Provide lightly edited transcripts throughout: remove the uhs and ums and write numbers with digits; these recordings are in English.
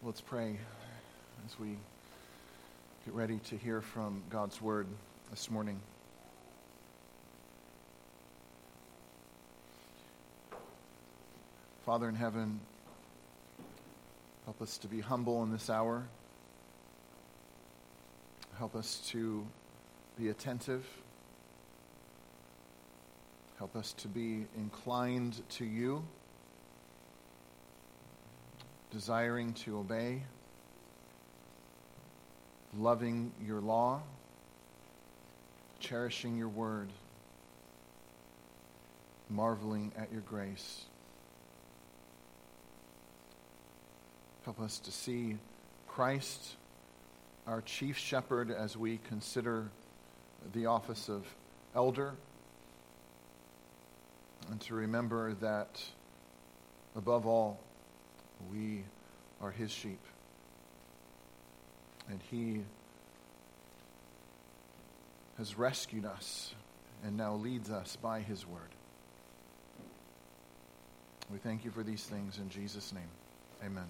Let's pray as we get ready to hear from God's Word this morning. Father in heaven, help us to be humble in this hour. Help us to be attentive. Help us to be inclined to you, desiring to obey, loving your law, cherishing your word, marveling at your grace. Help us to see Christ, our chief shepherd, as we consider the office of elder, and to remember that, above all, we are his sheep, and he has rescued us and now leads us by his word. We thank you for these things in Jesus' name. Amen.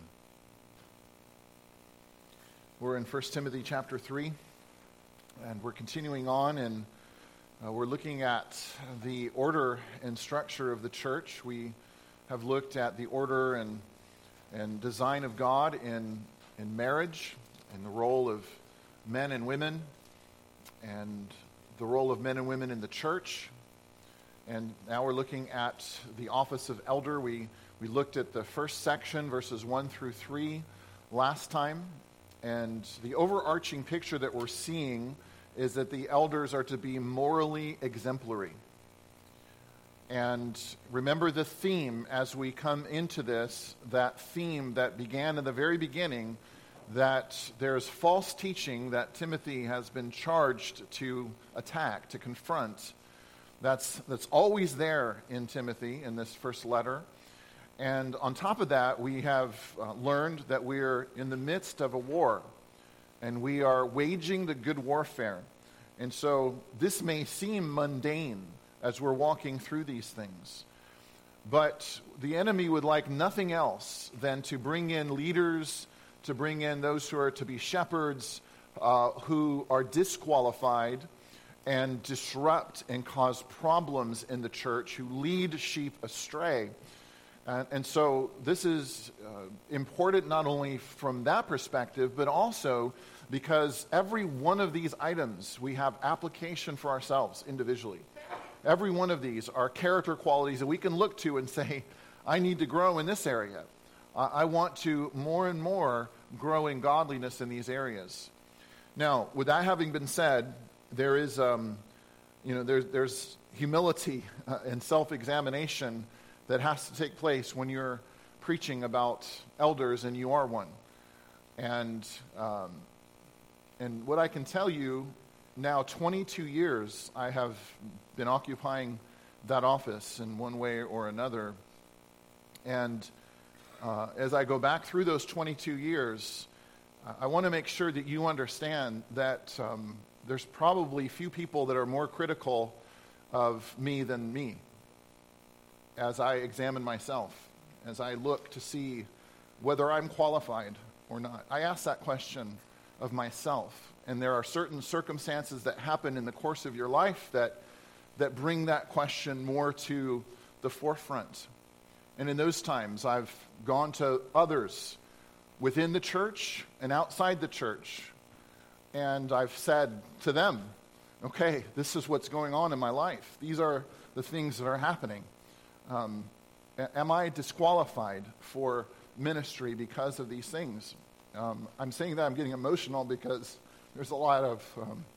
We're in 1 Timothy chapter 3, and we're continuing on, and we're looking at the order and structure of the church. We have looked at the order and design of God in marriage, and the role of men and women, and the role of men and women in the church. And now we're looking at the office of elder. We looked at the first section, verses 1 through 3, last time. And the overarching picture that we're seeing is that the elders are to be morally exemplary. And remember the theme as we come into this, that theme that began in the very beginning, that there's false teaching that Timothy has been charged to attack, to confront. That's always there in Timothy in this first letter. And on top of that, we have learned that we're in the midst of a war, and we are waging the good warfare. And so this may seem mundane as we're walking through these things, but the enemy would like nothing else than to bring in leaders, to bring in those who are to be shepherds, who are disqualified and disrupt and cause problems in the church, who lead sheep astray. And so this is important not only from that perspective, but also because every one of these items we have application for ourselves individually. Every one of these are character qualities that we can look to and say, I need to grow in this area. I want to more and more grow in godliness in these areas. Now, with that having been said, there is, there's humility and self-examination that has to take place when you're preaching about elders and you are one. And what I can tell you now, 22 years I have been occupying that office in one way or another. And as I go back through those 22 years, I want to make sure that you understand that there's probably few people that are more critical of me than me. As I examine myself, as I look to see whether I'm qualified or not. I ask that question of myself, and there are certain circumstances that happen in the course of your life that bring that question more to the forefront. And in those times, I've gone to others within the church and outside the church, and I've said to them, okay, this is what's going on in my life. These are the things that are happening. Am I disqualified for ministry because of these things? I'm saying that I'm getting emotional because there's a lot of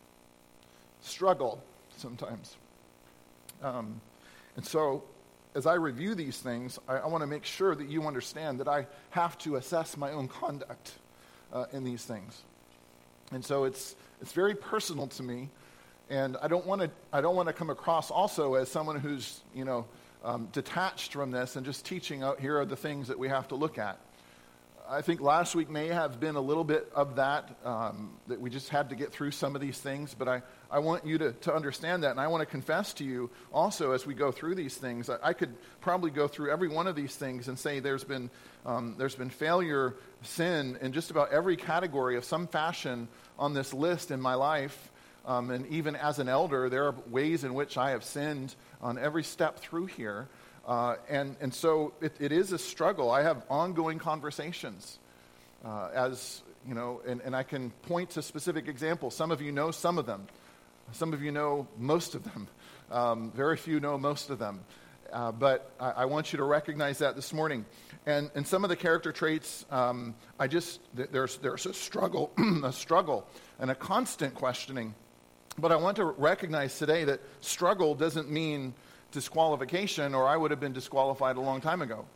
struggle sometimes. And so as I review these things, I want to make sure that you understand that I have to assess my own conduct in these things. And so it's very personal to me, and I don't want to come across also as someone who's detached from this and just teaching out here are the things that we have to look at. I think last week may have been a little bit of that we just had to get through some of these things, but I want you to understand that, and I want to confess to you also as we go through these things. I could probably go through every one of these things and say there's been failure, sin in just about every category of some fashion on this list in my life. And even as an elder, there are ways in which I have sinned on every step through here. And so it is a struggle. I have ongoing conversations as, you know, and I can point to specific examples. Some of you know some of them. Some of you know most of them. Very few know most of them. But I want you to recognize that this morning. And some of the character traits, there's a struggle, and a constant questioning. But I want to recognize today that struggle doesn't mean disqualification, or I would have been disqualified a long time ago.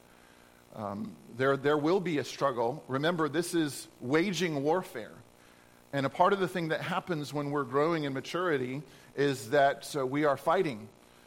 There will be a struggle. Remember, this is waging warfare. And a part of the thing that happens when we're growing in maturity is that we are fighting,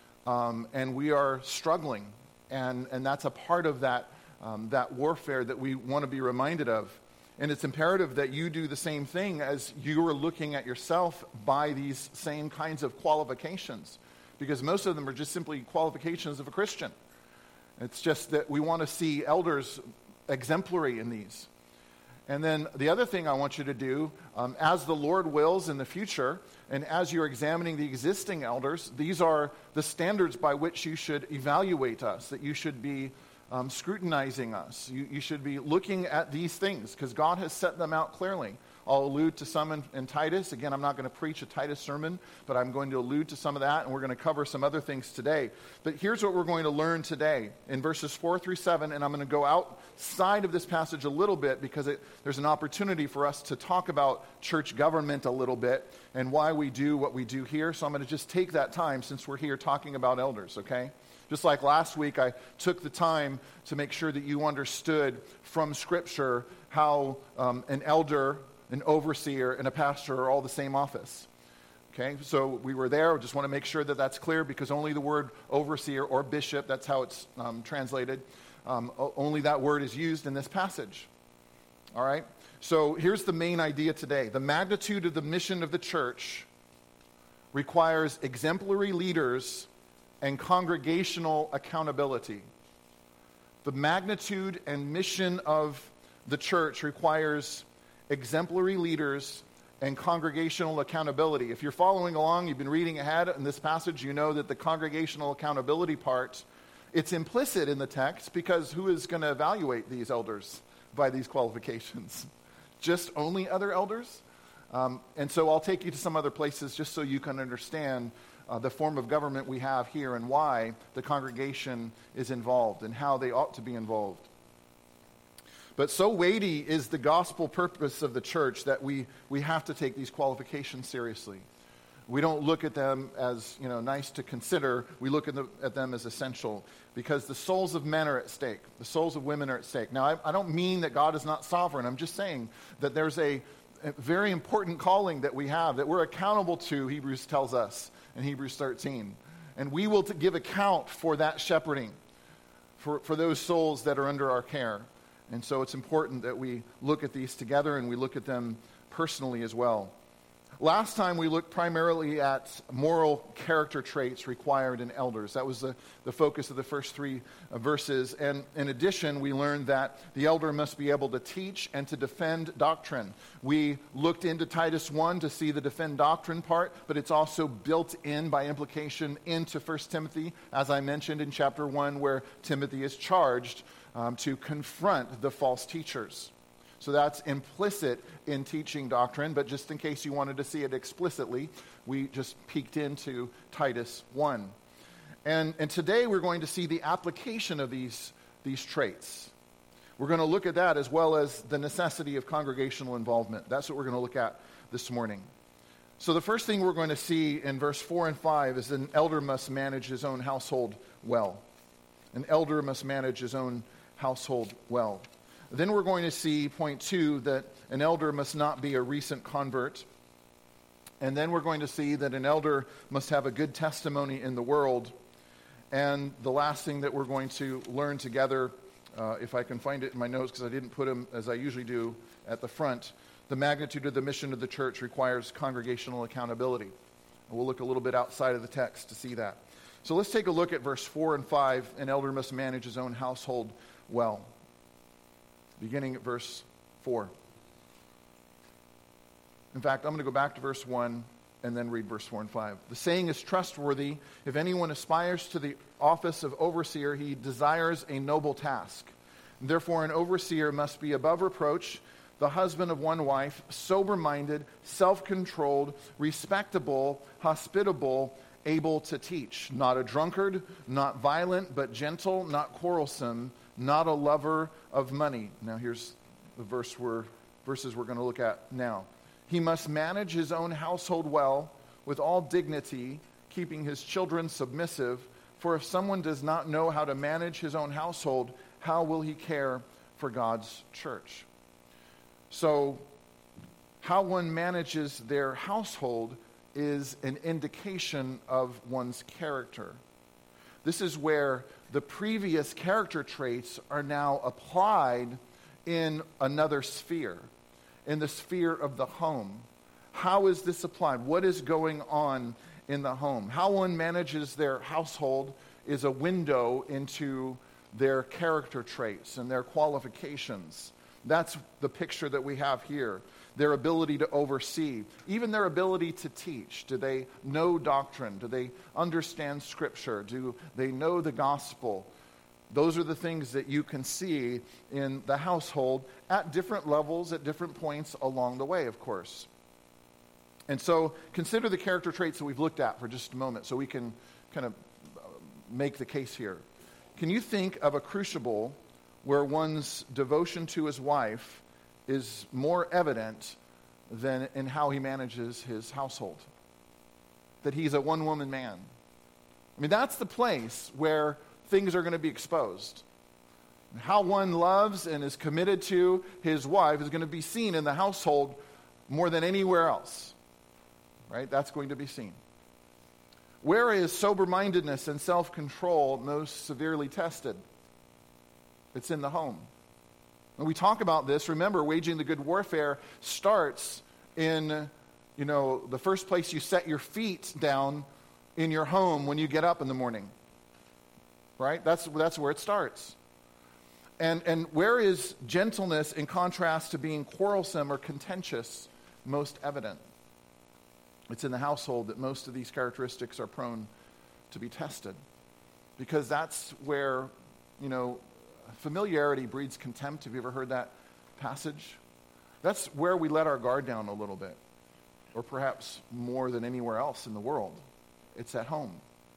and we are struggling. And that's a part of that warfare that we want to be reminded of. And it's imperative that you do the same thing as you are looking at yourself by these same kinds of qualifications. Because most of them are just simply qualifications of a Christian. It's just that we want to see elders exemplary in these. And then the other thing I want you to do, as the Lord wills in the future, and as you're examining the existing elders, these are the standards by which you should evaluate us, that you should be scrutinizing us. You should be looking at these things, because God has set them out clearly. I'll allude to some in Titus. Again, I'm not going to preach a Titus sermon, but I'm going to allude to some of that, and we're going to cover some other things today. But here's what we're going to learn today in verses 4 through 7, and I'm going to go outside of this passage a little bit because there's an opportunity for us to talk about church government a little bit and why we do what we do here. So I'm going to just take that time since we're here talking about elders, okay? Just like last week, I took the time to make sure that you understood from Scripture how an elder, an overseer, and a pastor are all the same office. Okay, so we were there. We just want to make sure that that's clear, because only the word overseer or bishop, that's how it's translated, only that word is used in this passage. All right? So here's the main idea today. The magnitude of the mission of the church requires exemplary leaders and congregational accountability. The magnitude and mission of the church requires exemplary leaders and congregational accountability. If you're following along, you've been reading ahead in this passage, you know that the congregational accountability part, it's implicit in the text, because who is going to evaluate these elders by these qualifications? Just only other elders? And so I'll take you to some other places just so you can understand the form of government we have here and why the congregation is involved and how they ought to be involved. But so weighty is the gospel purpose of the church that we have to take these qualifications seriously. We don't look at them as, nice to consider. We look at them as essential, because the souls of men are at stake. The souls of women are at stake. Now, I don't mean that God is not sovereign. I'm just saying that there's a very important calling that we have, that we're accountable to, Hebrews tells us in Hebrews 13. And we will give account for that shepherding, for those souls that are under our care. And so it's important that we look at these together and we look at them personally as well. Last time we looked primarily at moral character traits required in elders. That was the focus of the first three verses. And in addition, we learned that the elder must be able to teach and to defend doctrine. We looked into Titus 1 to see the defend doctrine part, but it's also built in by implication into 1 Timothy, as I mentioned in chapter 1, where Timothy is charged to confront the false teachers. So that's implicit in teaching doctrine, but just in case you wanted to see it explicitly, we just peeked into Titus 1. And today we're going to see the application of these traits. We're going to look at that as well as the necessity of congregational involvement. That's what we're going to look at this morning. So the first thing we're going to see in verse 4 and 5 is that an elder must manage his own household well. An elder must manage his own household well. Then we're going to see, point 2, that an elder must not be a recent convert. And then we're going to see that an elder must have a good testimony in the world. And the last thing that we're going to learn together if I can find it in my notes, because I didn't put them, as I usually do, at the front. The magnitude of the mission of the church requires congregational accountability. And we'll look a little bit outside of the text to see that. So let's take a look at verse 4 and 5. An elder must manage his own household well. Beginning at verse 4. In fact, I'm going to go back to verse 1 and then read verse 4 and 5. The saying is trustworthy. If anyone aspires to the office of overseer, he desires a noble task. Therefore, an overseer must be above reproach, the husband of one wife, sober-minded, self-controlled, respectable, hospitable, able to teach, not a drunkard, not violent, but gentle, not quarrelsome, not a lover of money. Now here's the verses we're going to look at now. He must manage his own household well, with all dignity, keeping his children submissive. For if someone does not know how to manage his own household, how will he care for God's church? So, how one manages their household is an indication of one's character. This is where the previous character traits are now applied in another sphere, in the sphere of the home. How is this applied? What is going on in the home? How one manages their household is a window into their character traits and their qualifications. That's the picture that we have here. Their ability to oversee, even their ability to teach. Do they know doctrine? Do they understand Scripture? Do they know the gospel? Those are the things that you can see in the household at different levels, at different points along the way, of course. And so consider the character traits that we've looked at for just a moment so we can kind of make the case here. Can you think of a crucible where one's devotion to his wife is more evident than in how he manages his household? That he's a one-woman man. I mean, that's the place where things are going to be exposed. How one loves and is committed to his wife is going to be seen in the household more than anywhere else. Right? That's going to be seen. Where is sober-mindedness and self-control most severely tested? It's in the home. When we talk about this, remember, waging the good warfare starts in, the first place you set your feet down in your home when you get up in the morning. Right? That's where it starts. And where is gentleness in contrast to being quarrelsome or contentious most evident? It's in the household that most of these characteristics are prone to be tested. Because that's where, familiarity breeds contempt. Have you ever heard that passage? That's where we let our guard down a little bit. Or perhaps more than anywhere else in the world. It's at home.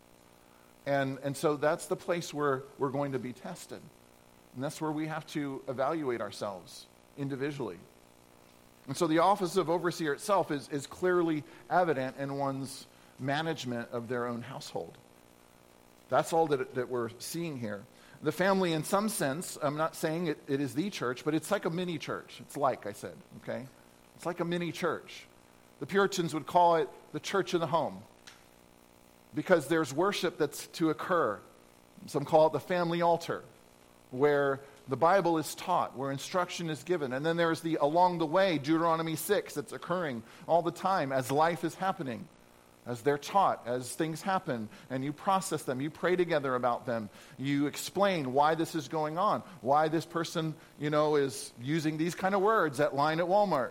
And so that's the place where we're going to be tested. And that's where we have to evaluate ourselves individually. And so the office of overseer itself is clearly evident in one's management of their own household. That's all that we're seeing here. The family, in some sense, I'm not saying it is the church, but it's like a mini church. It's like I said, okay? It's like a mini church. The Puritans would call it the church in the home because there's worship that's to occur. Some call it the family altar, where the Bible is taught, where instruction is given. And then there's the along the way, Deuteronomy 6, that's occurring all the time as life is happening, as they're taught, as things happen, and you process them, you pray together about them, you explain why this is going on, why this person, is using these kind of words at line at Walmart,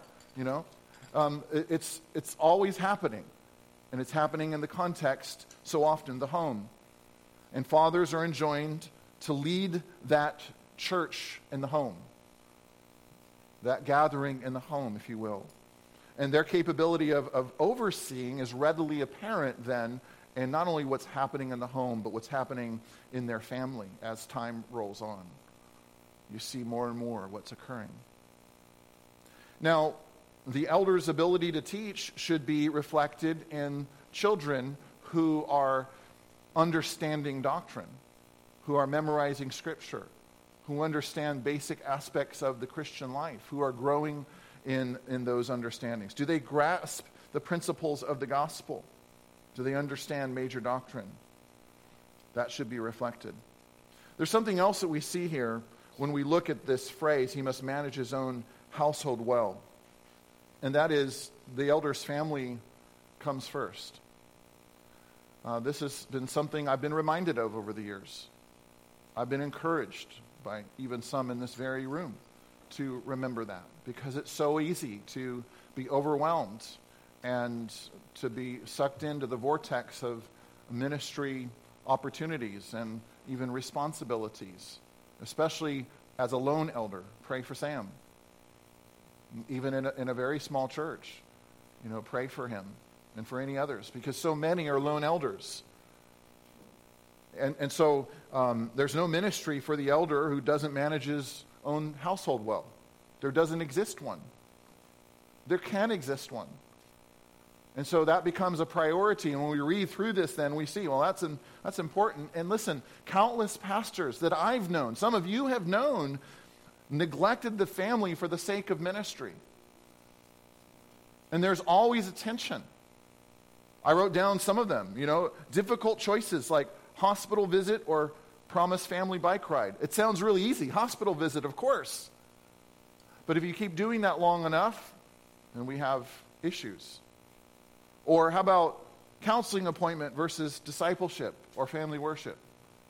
It's always happening, and it's happening in the context, so often, the home. And fathers are enjoined to lead that church in the home, that gathering in the home, if you will. And their capability of overseeing is readily apparent then in not only what's happening in the home, but what's happening in their family as time rolls on. You see more and more what's occurring. Now, the elder's ability to teach should be reflected in children who are understanding doctrine, who are memorizing Scripture, who understand basic aspects of the Christian life, who are growing in those understandings. Do they grasp the principles of the gospel? Do they understand major doctrine? That should be reflected. There's something else that we see here when we look at this phrase, he must manage his own household well. And that is, the elder's family comes first. This has been something I've been reminded of over the years. I've been encouraged by even some in this very room to remember that, because it's so easy to be overwhelmed and to be sucked into the vortex of ministry opportunities and even responsibilities, especially as a lone elder. Pray for Sam. Even in a very small church, pray for him and for any others, because so many are lone elders. And so there's no ministry for the elder who doesn't manage his own household well. There doesn't exist one. There can exist one. And so that becomes a priority. And when we read through this, then we see, well, that's important. And listen, countless pastors that I've known, some of you have known, neglected the family for the sake of ministry. And there's always a tension. I wrote down some of them, difficult choices like hospital visit or promised family bike ride. It sounds really easy. Hospital visit, of course. But if you keep doing that long enough, then we have issues. Or how about counseling appointment versus discipleship or family worship?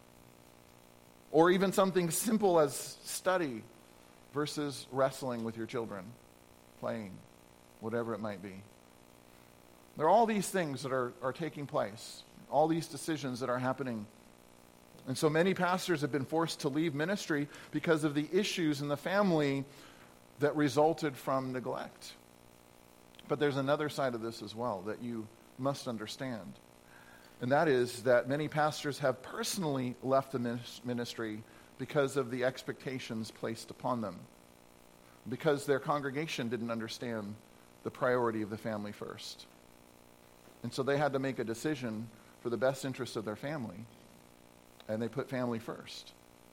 Or even something simple as study versus wrestling with your children, playing, whatever it might be. There are all these things that are taking place, all these decisions that are happening. And so many pastors have been forced to leave ministry because of the issues in the family that resulted from neglect. But there's another side of this as well that you must understand. And that is that many pastors have personally left the ministry because of the expectations placed upon them, because their congregation didn't understand the priority of the family first. And so they had to make a decision for the best interest of their family, and they put family first.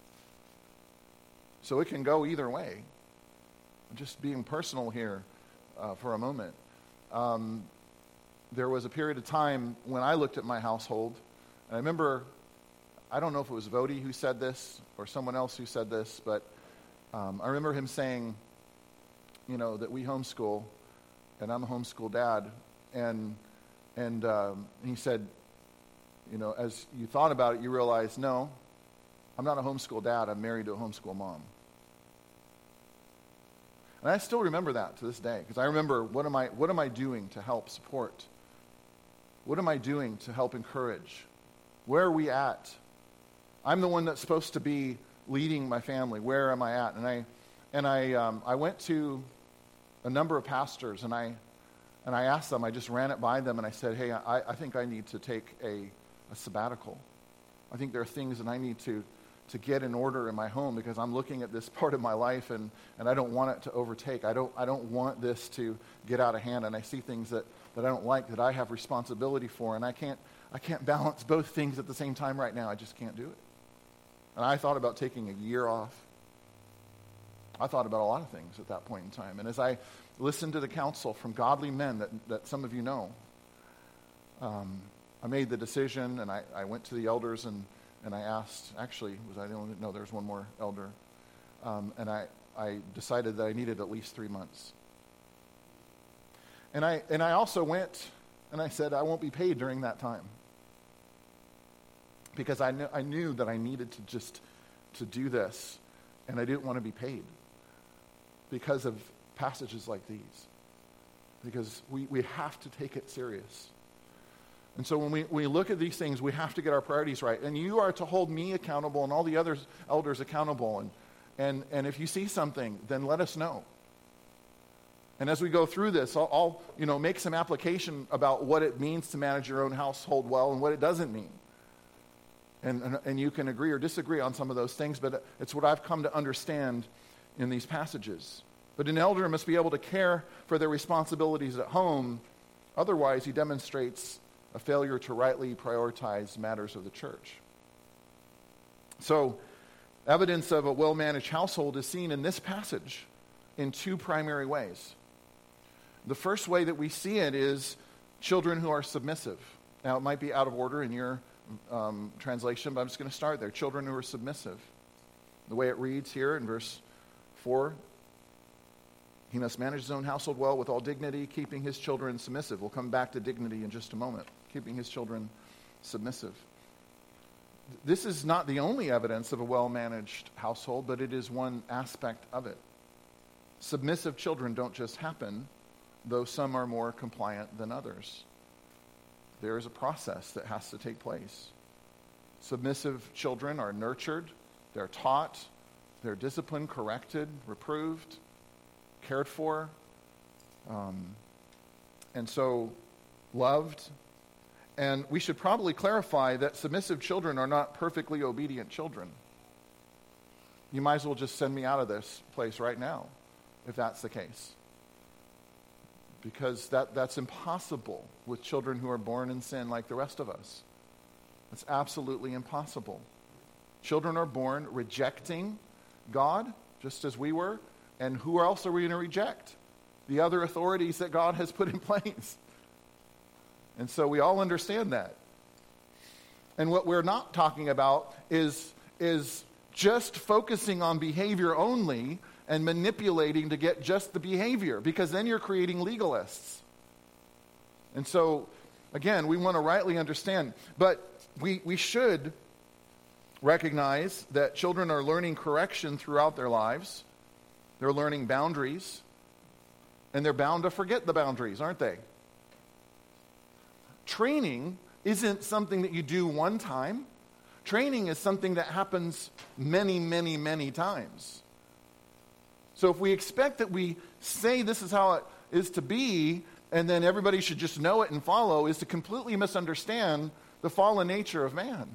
So it can go either way. Just being personal here for a moment. There was a period of time when I looked at my household, and I remember, I don't know if it was Vody who said this or someone else who said this, but I remember him saying, that we homeschool, and I'm a homeschool dad, and he said, as you thought about it, you realized, no, I'm not a homeschool dad, I'm married to a homeschool mom. And I still remember that to this day, because I remember, what am I doing to help support? What am I doing to help encourage? Where are we at? I'm the one that's supposed to be leading my family. Where am I at? And I went to a number of pastors, and I asked them. I just ran it by them, and I said, "Hey, I think I need to take a sabbatical. I think there are things that I need to get in order in my home, because I'm looking at this part of my life, and I don't want it to overtake. I don't want this to get out of hand, and I see things that I don't like, that I have responsibility for, and I can't balance both things at the same time right now. I just can't do it." And I thought about taking a year off. I thought about a lot of things at that point in time. And as I listened to the counsel from godly men that some of you know, I made the decision, and I went to the elders, and I asked, actually, was I the only? No, there's one more elder. And I decided that I needed at least 3 months. And I also went, and I said, I won't be paid during that time. Because I knew that I needed to do this, and I didn't want to be paid because of passages like these. Because we have to take it serious. And so when we look at these things, we have to get our priorities right. And you are to hold me accountable and all the other elders accountable. And if you see something, then let us know. And as we go through this, I'll make some application about what it means to manage your own household well and what it doesn't mean. And you can agree or disagree on some of those things, but it's what I've come to understand in these passages. But an elder must be able to care for their responsibilities at home. Otherwise, he demonstrates a failure to rightly prioritize matters of the church. So, evidence of a well-managed household is seen in this passage in two primary ways. The first way that we see it is children who are submissive. Now, it might be out of order in your translation, but I'm just going to start there. Children who are submissive. The way it reads here in verse 4, he must manage his own household well with all dignity, keeping his children submissive. We'll come back to dignity in just a moment. Keeping his children submissive. This is not the only evidence of a well-managed household, but it is one aspect of it. Submissive children don't just happen, though some are more compliant than others. There is a process that has to take place. Submissive children are nurtured, they're taught, they're disciplined, corrected, reproved, cared for, and so loved. And we should probably clarify that submissive children are not perfectly obedient children. You might as well just send me out of this place right now, if that's the case. Because that's impossible with children who are born in sin like the rest of us. It's absolutely impossible. Children are born rejecting God, just as we were. And who else are we going to reject? The other authorities that God has put in place. And so we all understand that. And what we're not talking about is just focusing on behavior only and manipulating to get just the behavior, because then you're creating legalists. And so, again, we want to rightly understand. But we should recognize that children are learning correction throughout their lives. They're learning boundaries. And they're bound to forget the boundaries, aren't they? Training isn't something that you do one time. Training is something that happens many, many, many times. So if we expect that we say this is how it is to be, and then everybody should just know it and follow, is to completely misunderstand the fallen nature of man.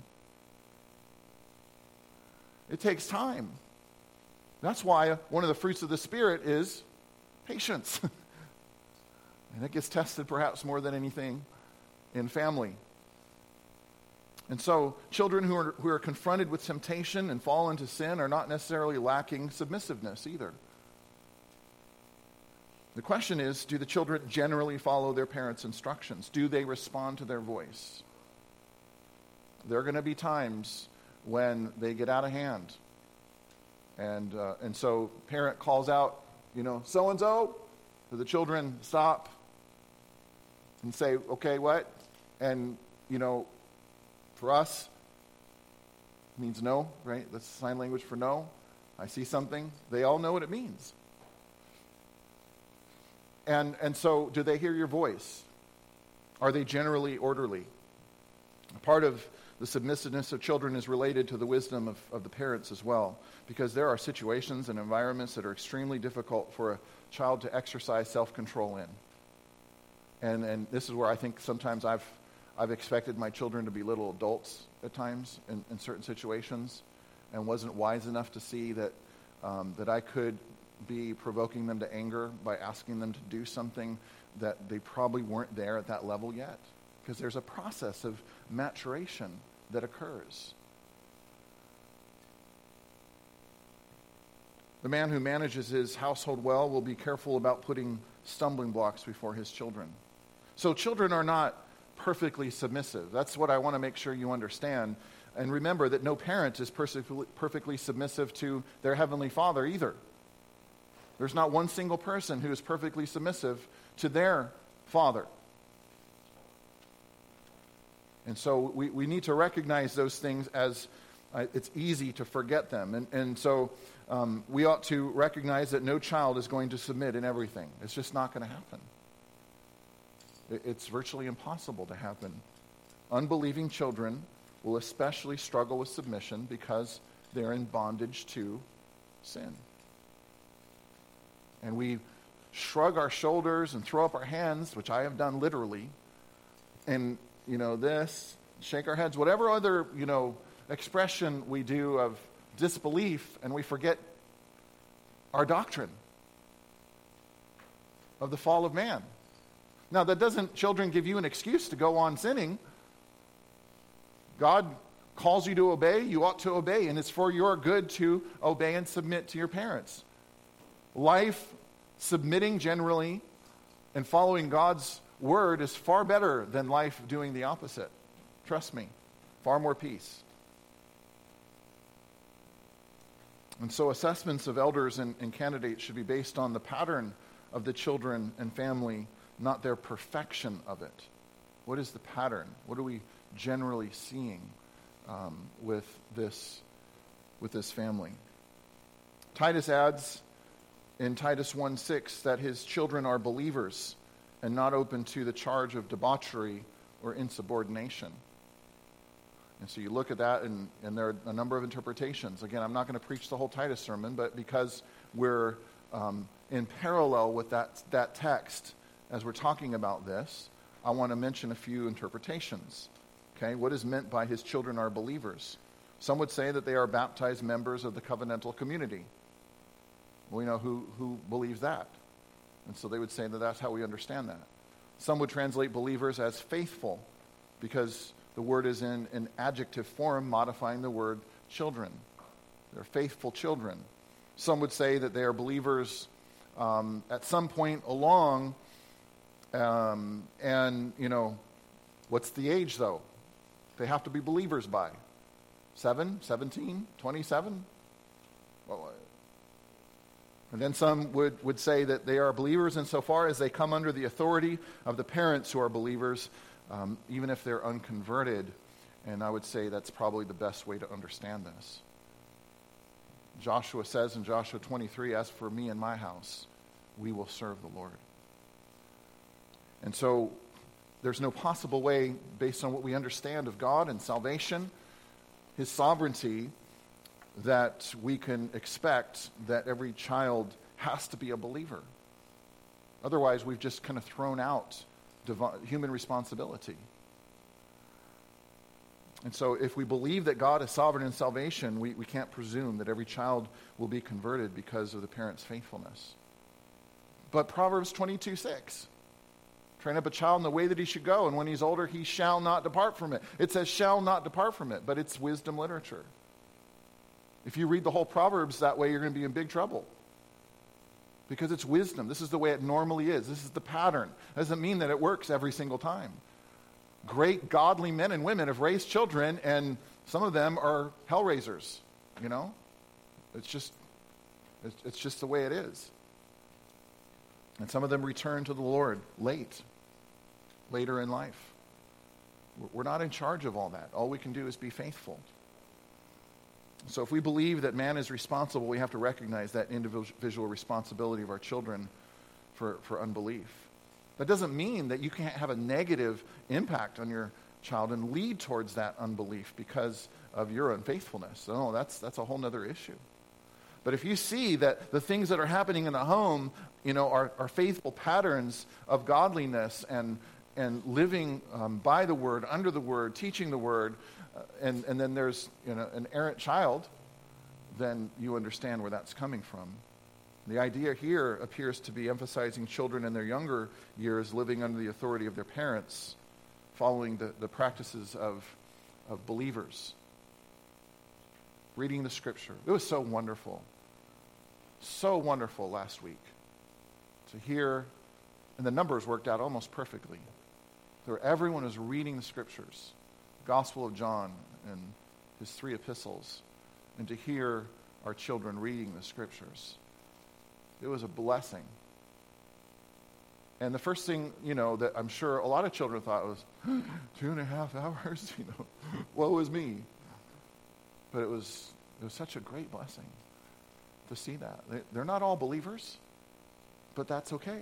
It takes time. That's why one of the fruits of the Spirit is patience. And it gets tested perhaps more than anything in family. And so children who are confronted with temptation and fall into sin are not necessarily lacking submissiveness either. The question is, do the children generally follow their parents' instructions? Do they respond to their voice? There are going to be times when they get out of hand. And so parent calls out, so-and-so, do the children stop and say, okay, what? And, for us, it means no, right? That's sign language for no. I see something. They all know what it means. And so do they hear your voice? Are they generally orderly? Part of the submissiveness of children is related to the wisdom of the parents as well, because there are situations and environments that are extremely difficult for a child to exercise self-control in. And this is where I think sometimes I've expected my children to be little adults at times in certain situations, and wasn't wise enough to see that I could be provoking them to anger by asking them to do something that they probably weren't there at that level yet. Because there's a process of maturation that occurs. The man who manages his household well will be careful about putting stumbling blocks before his children. So children are not perfectly submissive. That's what I want to make sure you understand. And remember that no parent is perfectly submissive to their heavenly Father either. There's not one single person who is perfectly submissive to their Father. And so we need to recognize those things as it's easy to forget them. And so we ought to recognize that no child is going to submit in everything. It's just not going to happen. It's virtually impossible to happen. Unbelieving children will especially struggle with submission because they're in bondage to sin. And we shrug our shoulders and throw up our hands, which I have done literally, and this, shake our heads, whatever other, expression we do of disbelief, and we forget our doctrine of the fall of man. Now, that doesn't, children, give you an excuse to go on sinning. God calls you to obey, you ought to obey, and it's for your good to obey and submit to your parents. Life submitting generally and following God's word is far better than life doing the opposite. Trust me, far more peace. And so assessments of elders and candidates should be based on the pattern of the children and family, not their perfection of it. What is the pattern? What are we generally seeing with this family? Titus adds in Titus 1:6 that his children are believers and not open to the charge of debauchery or insubordination. And so you look at that, and there are a number of interpretations. Again, I'm not going to preach the whole Titus sermon, but because we're in parallel with that text as we're talking about this, I want to mention a few interpretations. Okay, what is meant by his children are believers? Some would say that they are baptized members of the covenantal community. We know who believes that. And so they would say that that's how we understand that. Some would translate believers as faithful, because the word is in an adjective form modifying the word children. They're faithful children. Some would say that they are believers at some point along, and, what's the age, though? They have to be believers by 7, 17, 27? Well, and then some would say that they are believers insofar as they come under the authority of the parents who are believers, even if they're unconverted. And I would say that's probably the best way to understand this. Joshua says in Joshua 23, "As for me and my house, we will serve the Lord." And so there's no possible way, based on what we understand of God and salvation, his sovereignty, that we can expect that every child has to be a believer. Otherwise, we've just kind of thrown out human responsibility. And so if we believe that God is sovereign in salvation, we can't presume that every child will be converted because of the parent's faithfulness. But Proverbs 22:6, train up a child in the way that he should go, and when he's older, he shall not depart from it. It says shall not depart from it, but it's wisdom literature. If you read the whole Proverbs that way, you're going to be in big trouble. Because it's wisdom. This is the way it normally is. This is the pattern. Doesn't mean that it works every single time. Great godly men and women have raised children, and some of them are hell raisers. It's just the way it is. And some of them return to the Lord later in life. We're not in charge of all that. All we can do is be faithful. So if we believe that man is responsible, we have to recognize that individual responsibility of our children for unbelief. That doesn't mean that you can't have a negative impact on your child and lead towards that unbelief because of your unfaithfulness. No, that's a whole other issue. But if you see that the things that are happening in the home, are faithful patterns of godliness and living by the word, under the word, teaching the word, and then there's an errant child, then you understand where that's coming from. The idea here appears to be emphasizing children in their younger years living under the authority of their parents, following the practices of believers. Reading the scripture. It was so wonderful last week to hear, and the numbers worked out almost perfectly. Everyone was reading the scriptures, Gospel of John and his 3 epistles, and to hear our children reading the scriptures. It was a blessing. And the first thing, that I'm sure a lot of children thought was, 2.5 hours, woe is me. But it was such a great blessing to see that. They're not all believers, but that's okay.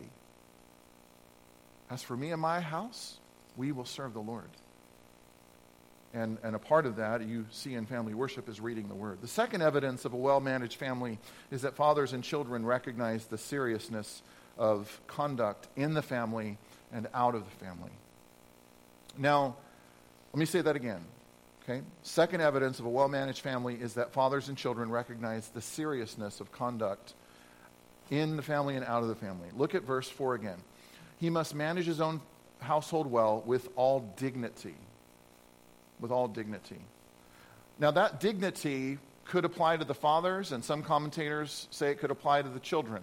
As for me and my house, we will serve the Lord. And a part of that you see in family worship is reading the word. The second evidence of a well-managed family is that fathers and children recognize the seriousness of conduct in the family and out of the family. Now, let me say that again. Okay? Second evidence of a well-managed family is that fathers and children recognize the seriousness of conduct in the family and out of the family. Look at verse 4 again. He must manage his own household well with all dignity. With all dignity. Now that dignity could apply to the fathers, and some commentators say it could apply to the children.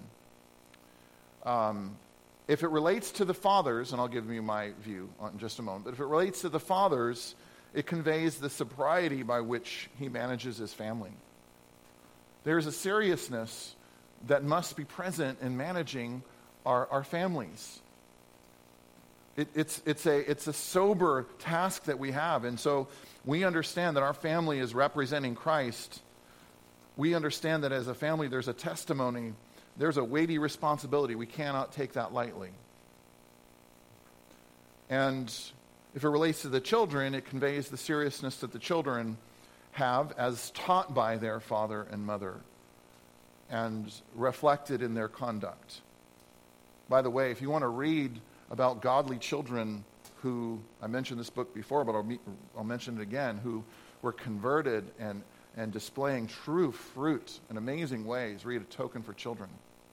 If it relates to the fathers, and I'll give you my view in just a moment, but if it relates to the fathers, it conveys the sobriety by which he manages his family. There's a seriousness that must be present in managing our families. It's a sober task that we have. And so we understand that our family is representing Christ. We understand that as a family there's a testimony, there's a weighty responsibility. We cannot take that lightly. And if it relates to the children, it conveys the seriousness that the children have as taught by their father and mother and reflected in their conduct. By the way, if you want to read about godly children who, I mentioned this book before, but I'll mention it again, who were converted and displaying true fruit in amazing ways, read A Token for Children.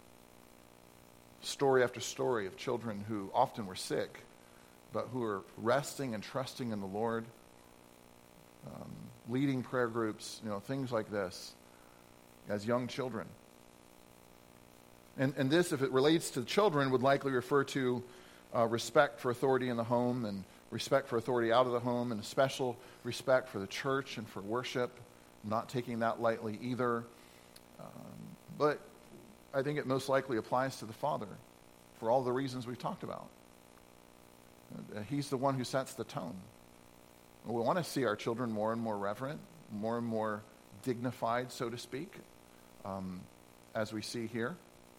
Story after story of children who often were sick, but who are resting and trusting in the Lord, leading prayer groups, things like this, as young children. And this, if it relates to children, would likely refer to respect for authority in the home and respect for authority out of the home, and a special respect for the church and for worship, not taking that lightly either. But I think it most likely applies to the father for all the reasons we've talked about. He's the one who sets the tone. We want to see our children more and more reverent, more and more dignified, so to speak, as we see here.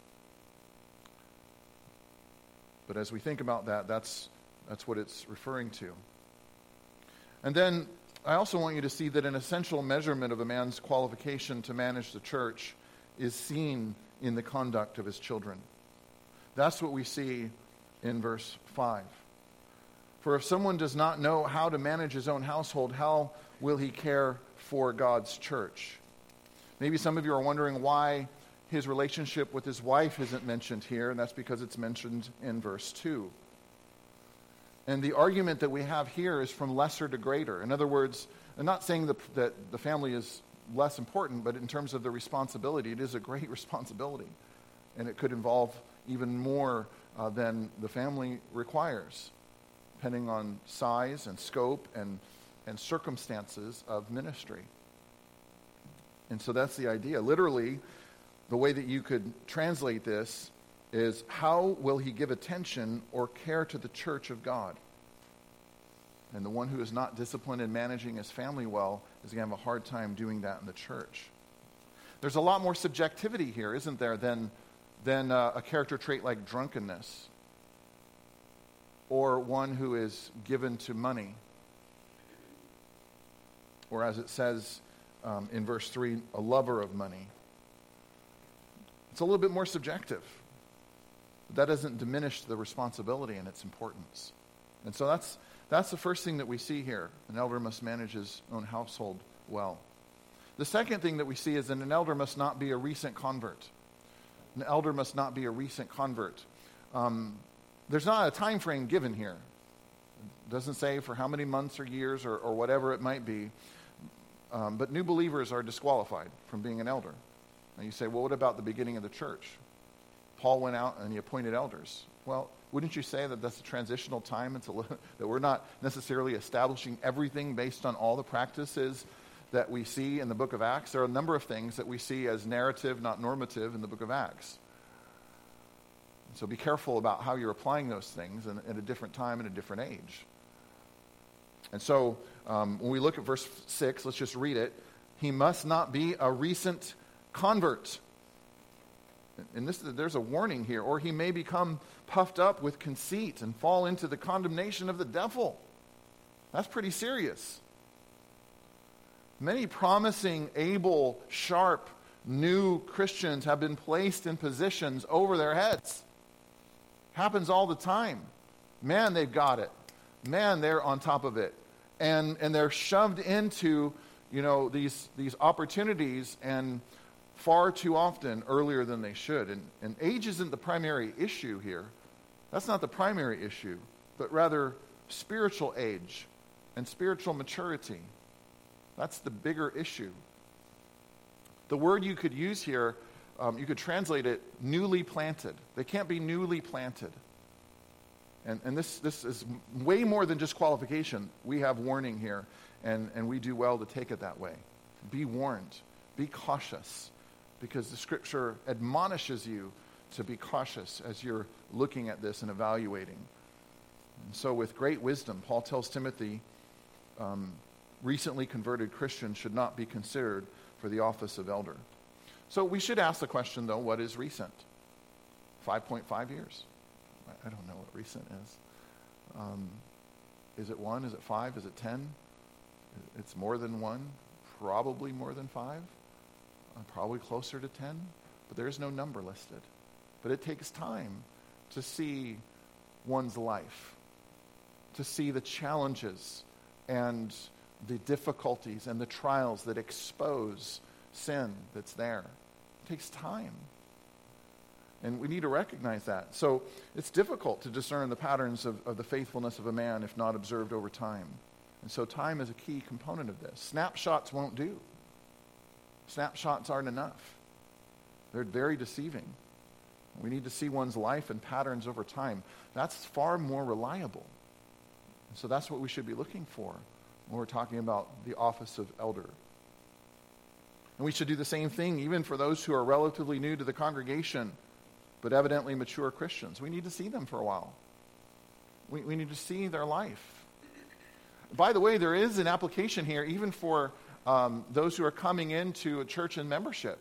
But as we think about that, that's what it's referring to. And then I also want you to see that an essential measurement of a man's qualification to manage the church is seen in the conduct of his children. That's what we see in verse 5. For if someone does not know how to manage his own household, how will he care for God's church? Maybe some of you are wondering why his relationship with his wife isn't mentioned here, and that's because it's mentioned in verse 2. And the argument that we have here is from lesser to greater. In other words, I'm not saying that the family is less important, but in terms of the responsibility, it is a great responsibility. And it could involve even more than the family requires, depending on size and scope and circumstances of ministry. And so that's the idea. Literally, the way that you could translate this is, how will he give attention or care to the church of God? And the one who is not disciplined in managing his family well is going to have a hard time doing that in the church. There's a lot more subjectivity here, isn't there, than a character trait like drunkenness, or one who is given to money, or as it says in verse 3, a lover of money. It's a little bit more subjective. But that doesn't diminish the responsibility and its importance. And so that's the first thing that we see here. An elder must manage his own household well. The second thing that we see is that an elder must not be a recent convert. An elder must not be a recent convert. There's not a time frame given here. It doesn't say for how many months or years or whatever it might be. But new believers are disqualified from being an elder. And you say, well, what about the beginning of the church? Paul went out and he appointed elders. Well, wouldn't you say that that's a transitional time? That we're not necessarily establishing everything based on all the practices that we see in the book of Acts? There are a number of things that we see as narrative, not normative, in the book of Acts. So be careful about how you're applying those things at a different time and a different age. And so when we look at verse 6, let's just read it. He must not be a recent convert. And there's a warning here. Or he may become puffed up with conceit and fall into the condemnation of the devil. That's pretty serious. Many promising, able, sharp, new Christians have been placed in positions over their heads. Happens all the time. Man, they've got it. Man, they're on top of it. And they're shoved into, these opportunities, and far too often earlier than they should. And age isn't the primary issue here. That's not the primary issue, but rather spiritual age and spiritual maturity. That's the bigger issue. The word you could use here, you could translate it newly planted. They can't be newly planted. And this is way more than just qualification. We have warning here, and we do well to take it that way. Be warned. Be cautious. because the Scripture admonishes you to be cautious as you're looking at this and evaluating. And so with great wisdom, Paul tells Timothy, recently converted Christians should not be considered for the office of elder. So we should ask the question, though, what is recent? 5.5 years. I don't know what recent is. Is it 1? Is it 5? Is it 10? It's more than 1. Probably more than 5. Probably closer to 10. But there is no number listed. But it takes time to see one's life, to see the challenges and the difficulties and the trials that expose sin that's there. It takes time. And we need to recognize that. So it's difficult to discern the patterns of the faithfulness of a man if not observed over time. And so time is a key component of this. Snapshots won't do. Snapshots aren't enough. They're very deceiving. We need to see one's life and patterns over time. That's far more reliable. And so that's what we should be looking for when we're talking about the office of elder. And we should do the same thing even for those who are relatively new to the congregation, but evidently mature Christians. We need to see them for a while. We need to see their life. By the way, there is an application here even for those who are coming into a church in membership.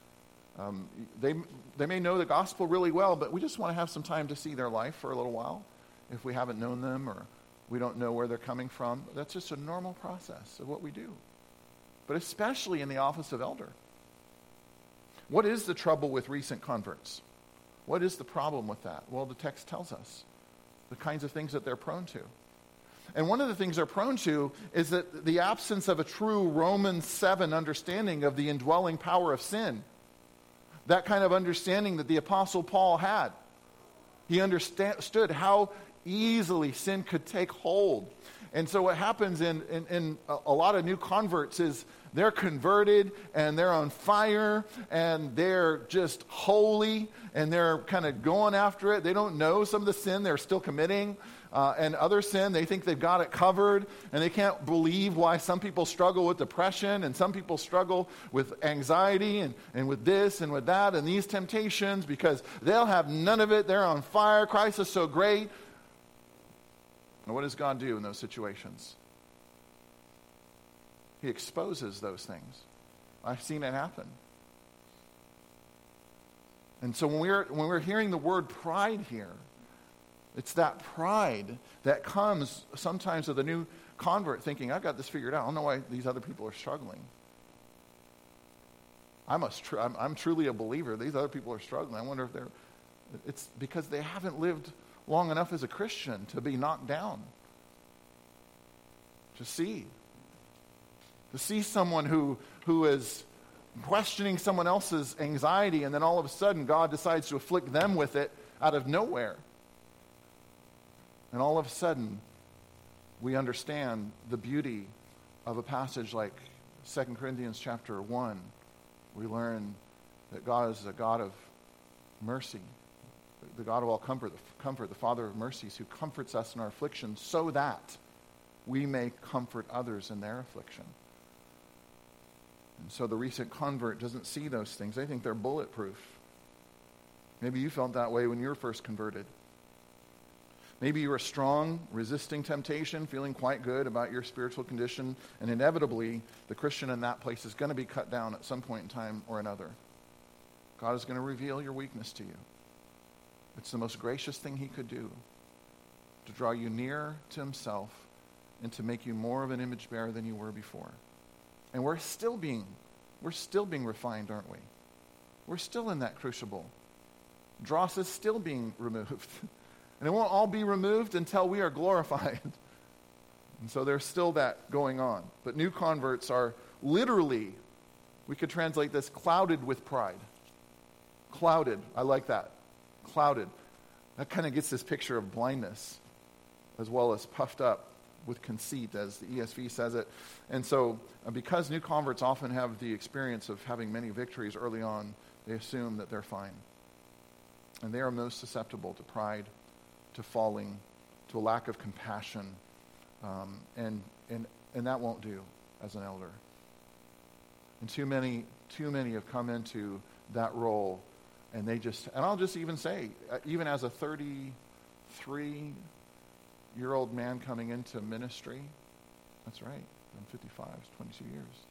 They may know the gospel really well, but we just want to have some time to see their life for a little while if we haven't known them or we don't know where they're coming from. That's just a normal process of what we do. But especially in the office of elder. What is the trouble with recent converts? What is the problem with that? Well, the text tells us the kinds of things that they're prone to. And one of the things they're prone to is that the absence of a true Romans 7 understanding of the indwelling power of sin. That kind of understanding that the Apostle Paul had. He understood how easily sin could take hold. And so what happens in a lot of new converts is they're converted and they're on fire and they're just holy and they're kind of going after it. They don't know some of the sin they're still committing. And other sin, they think they've got it covered, and they can't believe why some people struggle with depression, and some people struggle with anxiety, and with this and with that, and these temptations, because they'll have none of it. They're on fire. Christ is so great. And what does God do in those situations? He exposes those things. I've seen it happen. And so when we're hearing the word pride here, it's that pride that comes sometimes with a new convert thinking, I've got this figured out. I don't know why these other people are struggling. I'm truly a believer. These other people are struggling. I wonder if it's because they haven't lived long enough as a Christian to be knocked down. To see someone who is questioning someone else's anxiety, and then all of a sudden God decides to afflict them with it out of nowhere. And all of a sudden, we understand the beauty of a passage like 2 Corinthians chapter 1. We learn that God is a God of mercy, the God of all comfort, the Father of mercies, who comforts us in our affliction so that we may comfort others in their affliction. And so the recent convert doesn't see those things. They think they're bulletproof. Maybe you felt that way when you were first converted. Maybe you were strong, resisting temptation, feeling quite good about your spiritual condition, and inevitably, the Christian in that place is going to be cut down at some point in time or another. God is going to reveal your weakness to you. It's the most gracious thing he could do, to draw you near to himself and to make you more of an image bearer than you were before. And we're still being refined, aren't we? We're still in that crucible. Dross is still being removed. And it won't all be removed until we are glorified. And so there's still that going on. But new converts are literally, we could translate this, clouded with pride. Clouded. I like that. Clouded. That kind of gets this picture of blindness, as well as puffed up with conceit, as the ESV says it. And so because new converts often have the experience of having many victories early on, they assume that they're fine. And they are most susceptible to pride, to falling, to a lack of compassion, and that won't do as an elder. And too many too many have come into that role, and I'll just even say, even as a 33-year-old man coming into ministry, that's right, I'm 55, it's 22 years.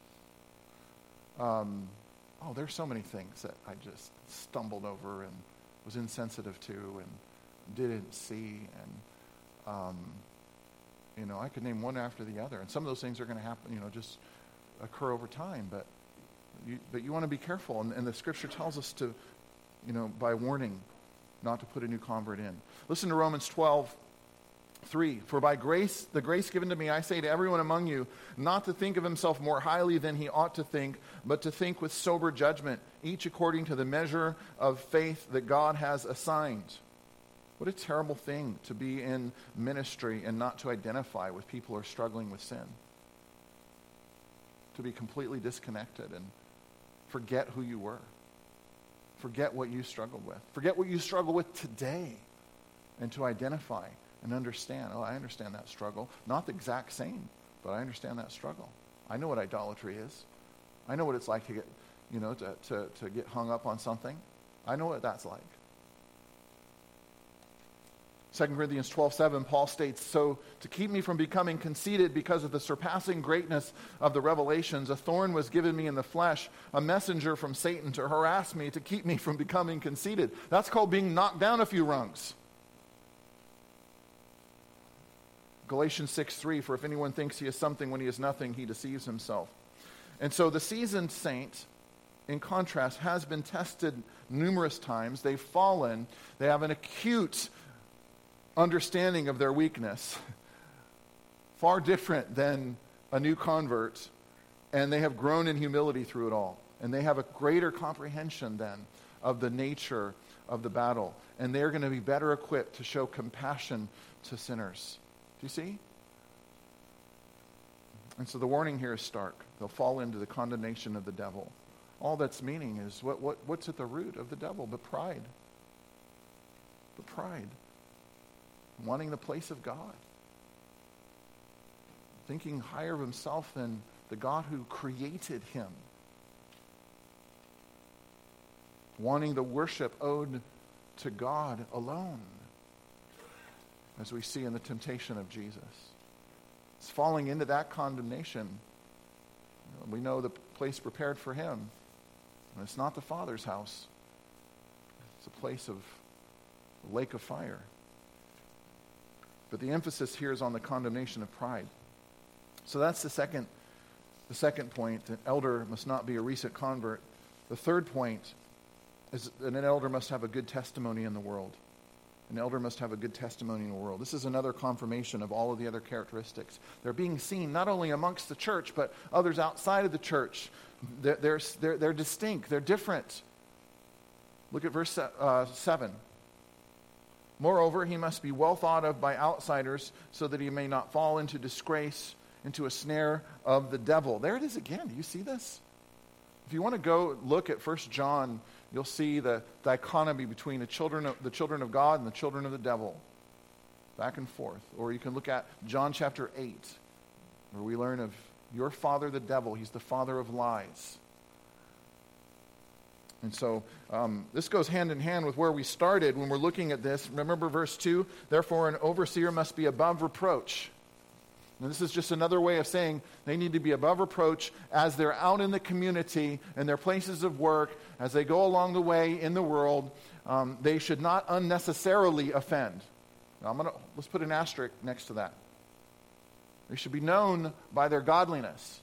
There's so many things that I just stumbled over and was insensitive to and didn't see, and I could name one after the other, and some of those things are going to happen, just occur over time, but you want to be careful, and the Scripture tells us to, by warning, not to put a new convert in. Listen to Romans 12:3. For by grace, the grace given to me, I say to everyone among you, not to think of himself more highly than he ought to think, but to think with sober judgment, each according to the measure of faith that God has assigned. What a terrible thing to be in ministry and not to identify with people who are struggling with sin. To be completely disconnected and forget who you were. Forget what you struggled with. Forget what you struggle with today. And to identify and understand. I understand that struggle. Not the exact same, but I understand that struggle. I know what idolatry is. I know what it's like to get, to get hung up on something. I know what that's like. 2 Corinthians 12:7, Paul states, so to keep me from becoming conceited because of the surpassing greatness of the revelations, a thorn was given me in the flesh, a messenger from Satan to harass me, to keep me from becoming conceited. That's called being knocked down a few rungs. Galatians 6:3, for if anyone thinks he is something when he is nothing, he deceives himself. And so the seasoned saint, in contrast, has been tested numerous times. They've fallen. They have an acute understanding of their weakness, far different than a new convert, and they have grown in humility through it all. And they have a greater comprehension then of the nature of the battle. And they're going to be better equipped to show compassion to sinners. Do you see? And so the warning here is stark. They'll fall into the condemnation of the devil. All that's meaning is what's at the root of the devil? But pride. But pride. Wanting the place of God. Thinking higher of himself than the God who created him. Wanting the worship owed to God alone. As we see in the temptation of Jesus. It's falling into that condemnation. We know the place prepared for him. And it's not the Father's house. It's a place of a lake of fire. But the emphasis here is on the condemnation of pride. So that's the second point. An elder must not be a recent convert. The third point is that an elder must have a good testimony in the world. An elder must have a good testimony in the world. This is another confirmation of all of the other characteristics. They're being seen not only amongst the church, but others outside of the church. They're distinct. They're different. Look at verse 7. Moreover, he must be well thought of by outsiders so that he may not fall into disgrace, into a snare of the devil. There it is again. Do you see this? If you want to go look at 1 John, you'll see the dichotomy between the children of God and the children of the devil. Back and forth. Or you can look at John chapter 8, where we learn of your father the devil. He's the father of lies. And so this goes hand in hand with where we started when we're looking at this. Remember verse 2? Therefore an overseer must be above reproach. Now this is just another way of saying they need to be above reproach as they're out in the community and their places of work, as they go along the way in the world. They should not unnecessarily offend. Now let's put an asterisk next to that. They should be known by their godliness,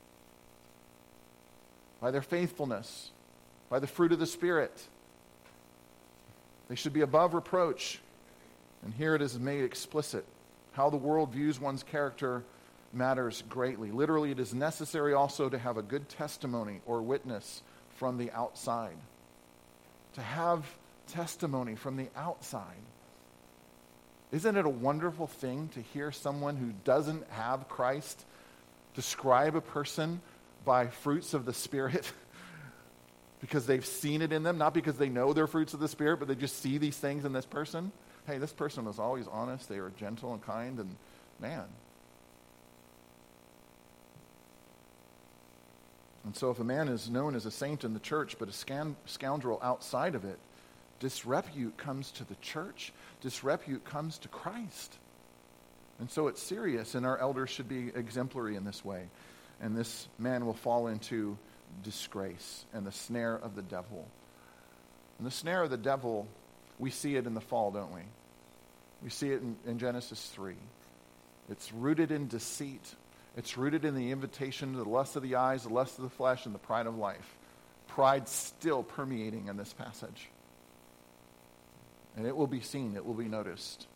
by their faithfulness, by the fruit of the Spirit. They should be above reproach. And here it is made explicit. How the world views one's character matters greatly. Literally, it is necessary also to have a good testimony or witness from the outside. To have testimony from the outside. Isn't it a wonderful thing to hear someone who doesn't have Christ describe a person by fruits of the Spirit? Because they've seen it in them, not because they know they're fruits of the Spirit, but they just see these things in this person. Hey, this person was always honest, they were gentle and kind, and man. And so if a man is known as a saint in the church, but a scoundrel outside of it, disrepute comes to the church. Disrepute comes to Christ. And so it's serious, and our elders should be exemplary in this way. And this man will fall into disgrace and the snare of the devil. And the snare of the devil, we see it in the fall, don't we? We see it in Genesis 3. It's rooted in deceit. It's rooted in the invitation to the lust of the eyes, the lust of the flesh, and the pride of life. Pride still permeating in this passage. And it will be seen, it will be noticed.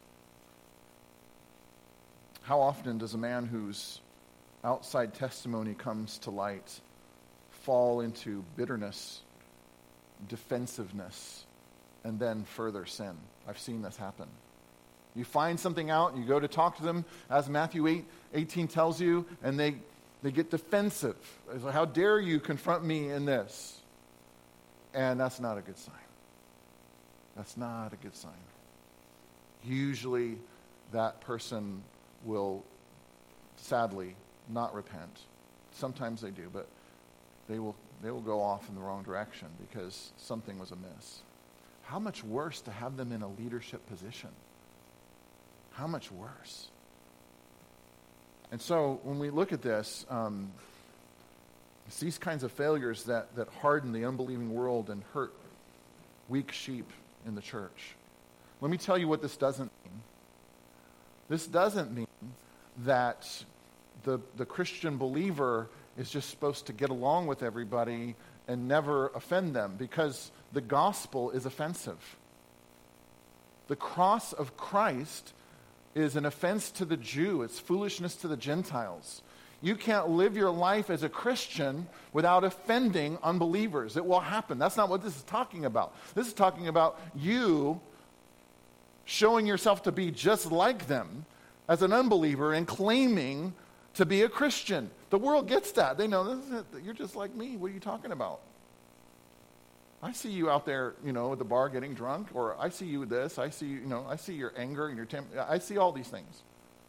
How often does a man whose outside testimony comes to light fall into bitterness, defensiveness, and then further sin? I've seen this happen. You find something out, and you go to talk to them, as Matthew 8:18 tells you, and they get defensive. It's like, how dare you confront me in this? And that's not a good sign. That's not a good sign. Usually that person will, sadly, not repent. Sometimes they do, but they will go off in the wrong direction because something was amiss. How much worse to have them in a leadership position? How much worse? And so when we look at this, it's these kinds of failures that harden the unbelieving world and hurt weak sheep in the church. Let me tell you what this doesn't mean. This doesn't mean that the Christian believer is just supposed to get along with everybody and never offend them, because the gospel is offensive. The cross of Christ is an offense to the Jew. It's foolishness to the Gentiles. You can't live your life as a Christian without offending unbelievers. It will happen. That's not what this is talking about. This is talking about you showing yourself to be just like them as an unbeliever and claiming to be a Christian. The world gets that. They know, this is it. You're just like me. What are you talking about? I see you out there, at the bar getting drunk, or I see you this, I see, I see your anger and your temper. I see all these things.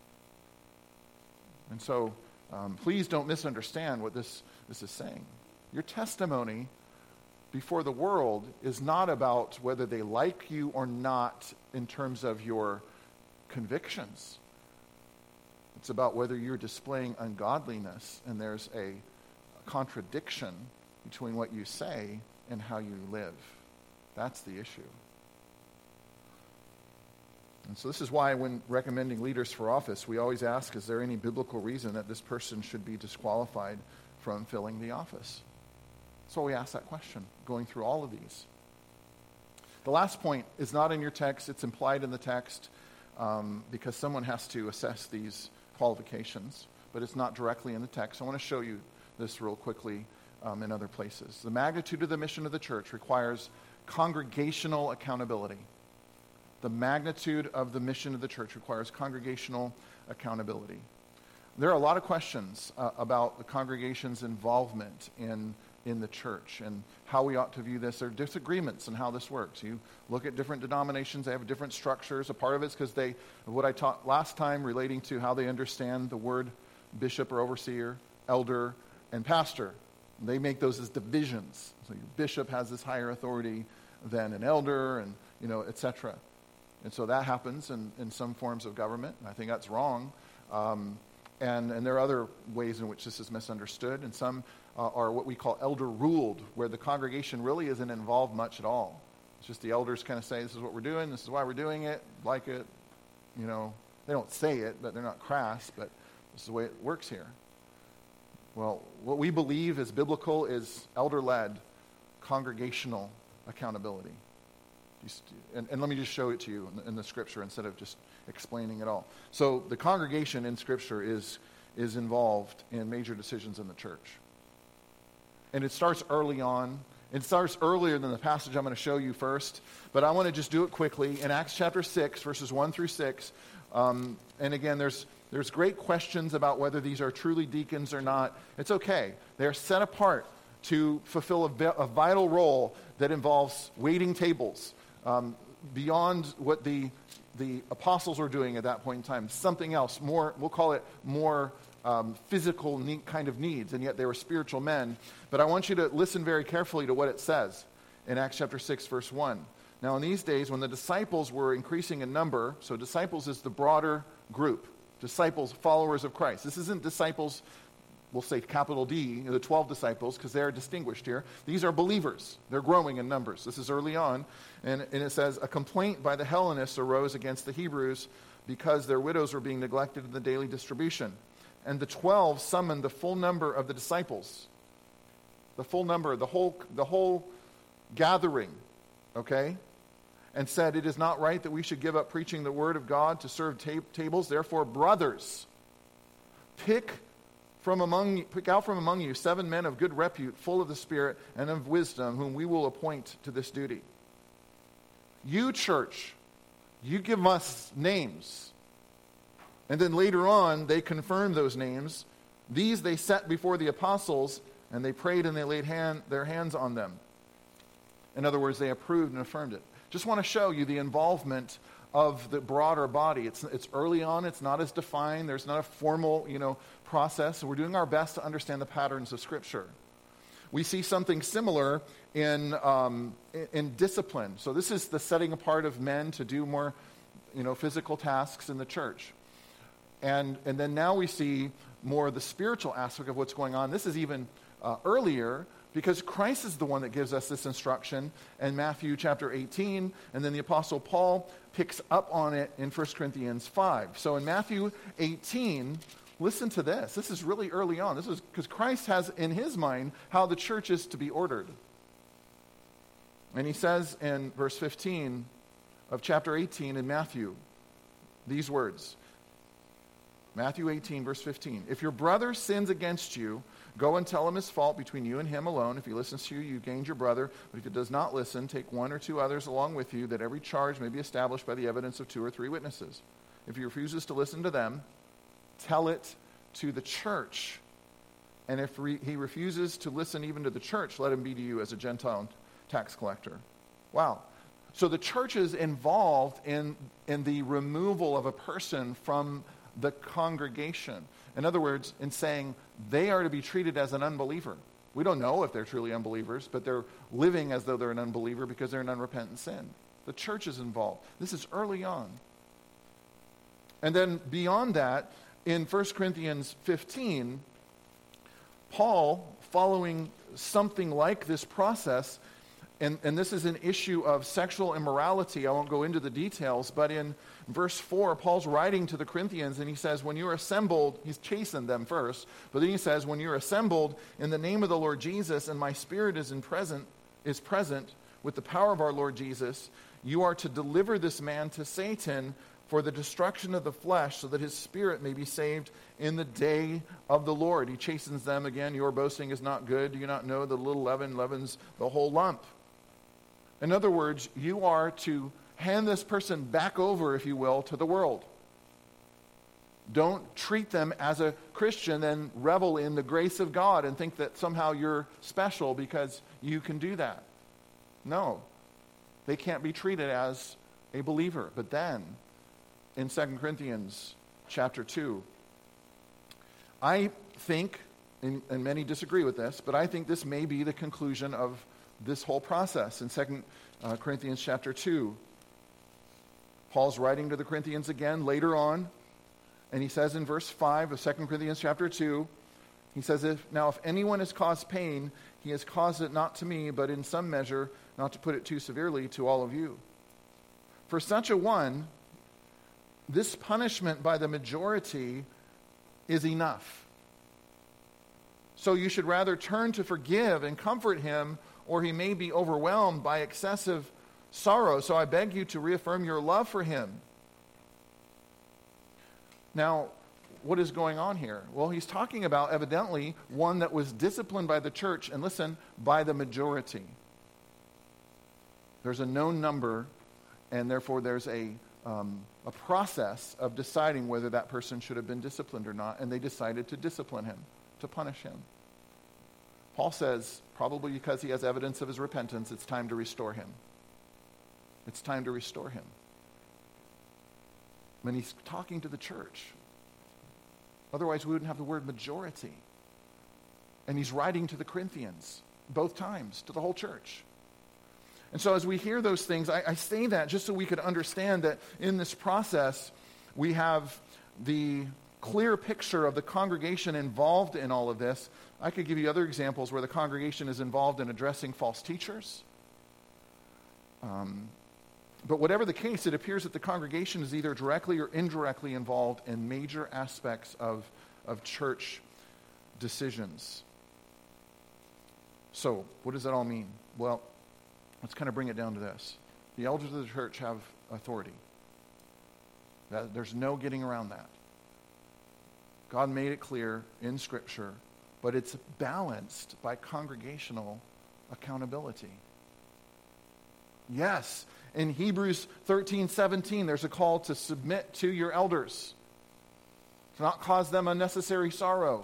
And so, please don't misunderstand what this is saying. Your testimony before the world is not about whether they like you or not in terms of your convictions. It's about whether you're displaying ungodliness and there's a contradiction between what you say and how you live. That's the issue. And so this is why when recommending leaders for office, we always ask, is there any biblical reason that this person should be disqualified from filling the office? So we ask that question, going through all of these. The last point is not in your text. It's implied in the text because someone has to assess these qualifications, but it's not directly in the text. I want to show you this real quickly in other places. The magnitude of the mission of the church requires congregational accountability. The magnitude of the mission of the church requires congregational accountability. There are a lot of questions about the congregation's involvement in the church and how we ought to view this. There are disagreements on how this works. You look at different denominations, they have different structures. A part of it's because what I taught last time relating to how they understand the word bishop or overseer, elder, and pastor. They make those as divisions. So your bishop has this higher authority than an elder, and etc. And so that happens in some forms of government. I think that's wrong. And there are other ways in which this is misunderstood. And some are what we call elder-ruled, where the congregation really isn't involved much at all. It's just the elders kind of say, this is what we're doing, this is why we're doing it, like it. They don't say it, but they're not crass, but this is the way it works here. Well, what we believe is biblical is elder-led congregational accountability. And let me just show it to you in the Scripture instead of just explaining it all. So the congregation in Scripture is involved in major decisions in the church. And it starts early on. It starts earlier than the passage I'm going to show you first, but I want to just do it quickly. In Acts chapter 6, verses 1 through 6, and again, there's great questions about whether these are truly deacons or not. It's okay. They're set apart to fulfill a vital role that involves waiting tables, beyond what the apostles were doing at that point in time. Something else, more, we'll call it more physical kind of needs, and yet they were spiritual men. But I want you to listen very carefully to what it says in Acts chapter 6, verse 1. Now, in these days, when the disciples were increasing in number, so disciples is the broader group, disciples, followers of Christ. This isn't disciples, we'll say capital D, the 12 disciples, because they're distinguished here. These are believers. They're growing in numbers. This is early on. And it says, a complaint by the Hellenists arose against the Hebrews because their widows were being neglected in the daily distribution. And the 12 summoned the full number of the disciples. The full number, the whole gathering, okay? And said, it is not right that we should give up preaching the word of God to serve tables. Therefore, brothers, pick out from among you 7 men of good repute, full of the Spirit and of wisdom, whom we will appoint to this duty. You, church, you give us names. And then later on, they confirmed those names. These they set before the apostles, and they prayed and they laid their hands on them. In other words, they approved and affirmed it. Just want to show you the involvement of the broader body. It's early on. It's not as defined. There's not a formal, process. So we're doing our best to understand the patterns of Scripture. We see something similar in discipline. So this is the setting apart of men to do more, physical tasks in the church. And then now we see more of the spiritual aspect of what's going on. This is even earlier, because Christ is the one that gives us this instruction in Matthew chapter 18, and then the Apostle Paul picks up on it in 1 Corinthians 5. So in Matthew 18, listen to this. This is really early on. This is because Christ has in his mind how the church is to be ordered. And he says in verse 15 of chapter 18 in Matthew, these words. Matthew 18, verse 15. If your brother sins against you, go and tell him his fault between you and him alone. If he listens to you, you gained your brother. But if he does not listen, take 1 or 2 others along with you, that every charge may be established by the evidence of 2 or 3 witnesses. If he refuses to listen to them, tell it to the church. And if he refuses to listen even to the church, let him be to you as a Gentile tax collector. Wow. So the church is involved in the removal of a person from the congregation. In other words, in saying they are to be treated as an unbeliever. We don't know if they're truly unbelievers, but they're living as though they're an unbeliever because they're in unrepentant sin. The church is involved. This is early on. And then beyond that, in 1 Corinthians 15, Paul, following something like this process, and this is an issue of sexual immorality. I won't go into the details, but in verse 4, Paul's writing to the Corinthians, and he says, when you're assembled, he's chastened them first, but then he says, when you're assembled in the name of the Lord Jesus, and my spirit is present with the power of our Lord Jesus, you are to deliver this man to Satan for the destruction of the flesh, so that his spirit may be saved in the day of the Lord. He chastens them again. Your boasting is not good. Do you not know the little leaven leavens the whole lump? In other words, you are to hand this person back over, if you will, to the world. Don't treat them as a Christian and revel in the grace of God and think that somehow you're special because you can do that. No, they can't be treated as a believer. But then, in 2 Corinthians chapter 2, I think, and many disagree with this, but I think this may be the conclusion of this whole process. In 2 Corinthians chapter 2, Paul's writing to the Corinthians again later on, and he says in verse 5 of 2 Corinthians chapter 2, he says, if anyone has caused pain, he has caused it not to me, but in some measure, not to put it too severely, to all of you. For such a one, this punishment by the majority is enough. So you should rather turn to forgive and comfort him, or he may be overwhelmed by excessive sorrow. So I beg you to reaffirm your love for him. Now, what is going on here? Well, he's talking about, evidently, one that was disciplined by the church, and listen, by the majority. There's a known number, and therefore there's a process of deciding whether that person should have been disciplined or not, and they decided to discipline him, to punish him. Paul says, probably because he has evidence of his repentance, it's time to restore him. It's time to restore him. When he's talking to the church. Otherwise, we wouldn't have the word majority. And he's writing to the Corinthians both times, to the whole church. And so as we hear those things, I say that just so we could understand that in this process, we have the clear picture of the congregation involved in all of this. I could give you other examples where the congregation is involved in addressing false teachers. But whatever the case, it appears that the congregation is either directly or indirectly involved in major aspects of church decisions. So, what does that all mean? Well, let's kind of bring it down to this. The elders of the church have authority. There's no getting around that. God made it clear in Scripture, but it's balanced by congregational accountability. Yes, in Hebrews 13:17, there's a call to submit to your elders, to not cause them unnecessary sorrow.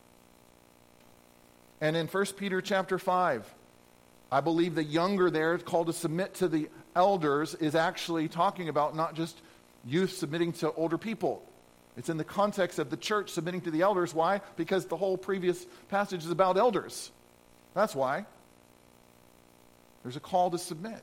And in 1 Peter chapter 5, I believe the younger there called to submit to the elders is actually talking about not just youth submitting to older people. It's in the context of the church submitting to the elders. Why? Because the whole previous passage is about elders. That's why. There's a call to submit.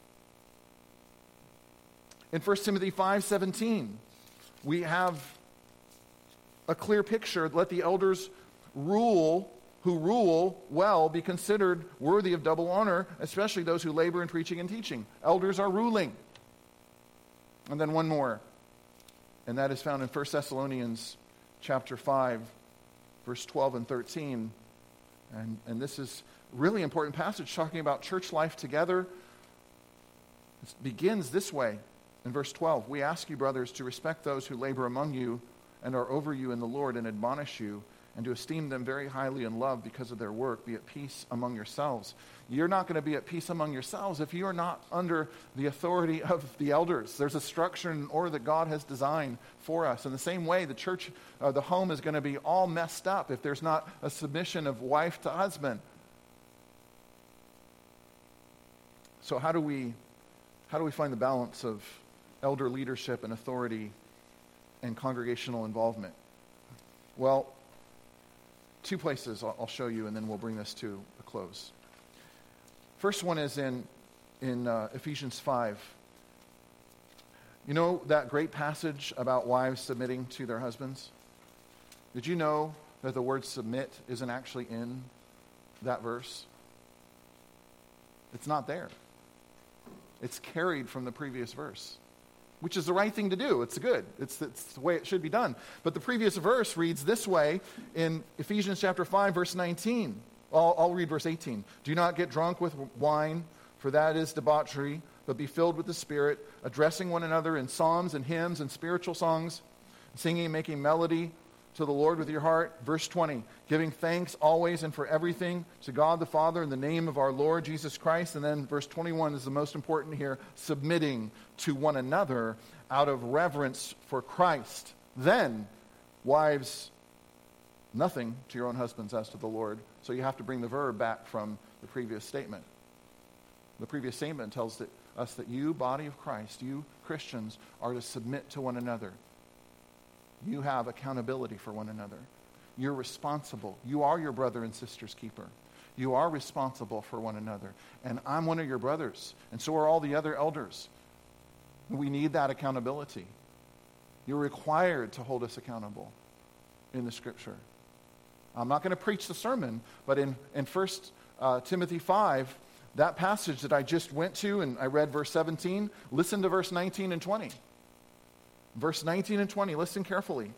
In 1 Timothy 5:17, we have a clear picture. Let the elders who rule well be considered worthy of double honor, especially those who labor in preaching and teaching. Elders are ruling. And then one more, and that is found in 1 Thessalonians chapter 5, verse 12 and 13. And this is a really important passage talking about church life together. It begins this way in verse 12. We ask you, brothers, to respect those who labor among you and are over you in the Lord and admonish you, and to esteem them very highly in love because of their work. Be at peace among yourselves. You're not going to be at peace among yourselves if you are not under the authority of the elders. There's a structure and order that God has designed for us. In the same way, the church, the home is going to be all messed up if there's not a submission of wife to husband. So how do we find the balance of elder leadership and authority and congregational involvement? Well, two places I'll show you, and then we'll bring this to a close. First one is in Ephesians 5. You know that great passage about wives submitting to their husbands? Did you know that the word submit isn't actually in that verse? It's not there. It's carried from the previous verse, which is the right thing to do. It's good. It's the way it should be done. But the previous verse reads this way in Ephesians chapter 5, verse 19. I'll read verse 18. Do not get drunk with wine, for that is debauchery, but be filled with the Spirit, addressing one another in psalms and hymns and spiritual songs, singing and making melody to the Lord with your heart. Verse 20, giving thanks always and for everything to God the Father in the name of our Lord Jesus Christ. And then verse 21 is the most important here, submitting to one another out of reverence for Christ. Then, wives, nothing to your own husbands as to the Lord. So you have to bring the verb back from the previous statement. The previous statement tells us that you, body of Christ, you Christians, are to submit to one another. You have accountability for one another. You're responsible. You are your brother and sister's keeper. You are responsible for one another. And I'm one of your brothers, and so are all the other elders. We need that accountability. You're required to hold us accountable in the Scripture. I'm not going to preach the sermon, but in 1 Timothy 5, that passage that I just went to, and I read verse 17, listen to verse 19 and 20. Verse 19 and 20, listen carefully.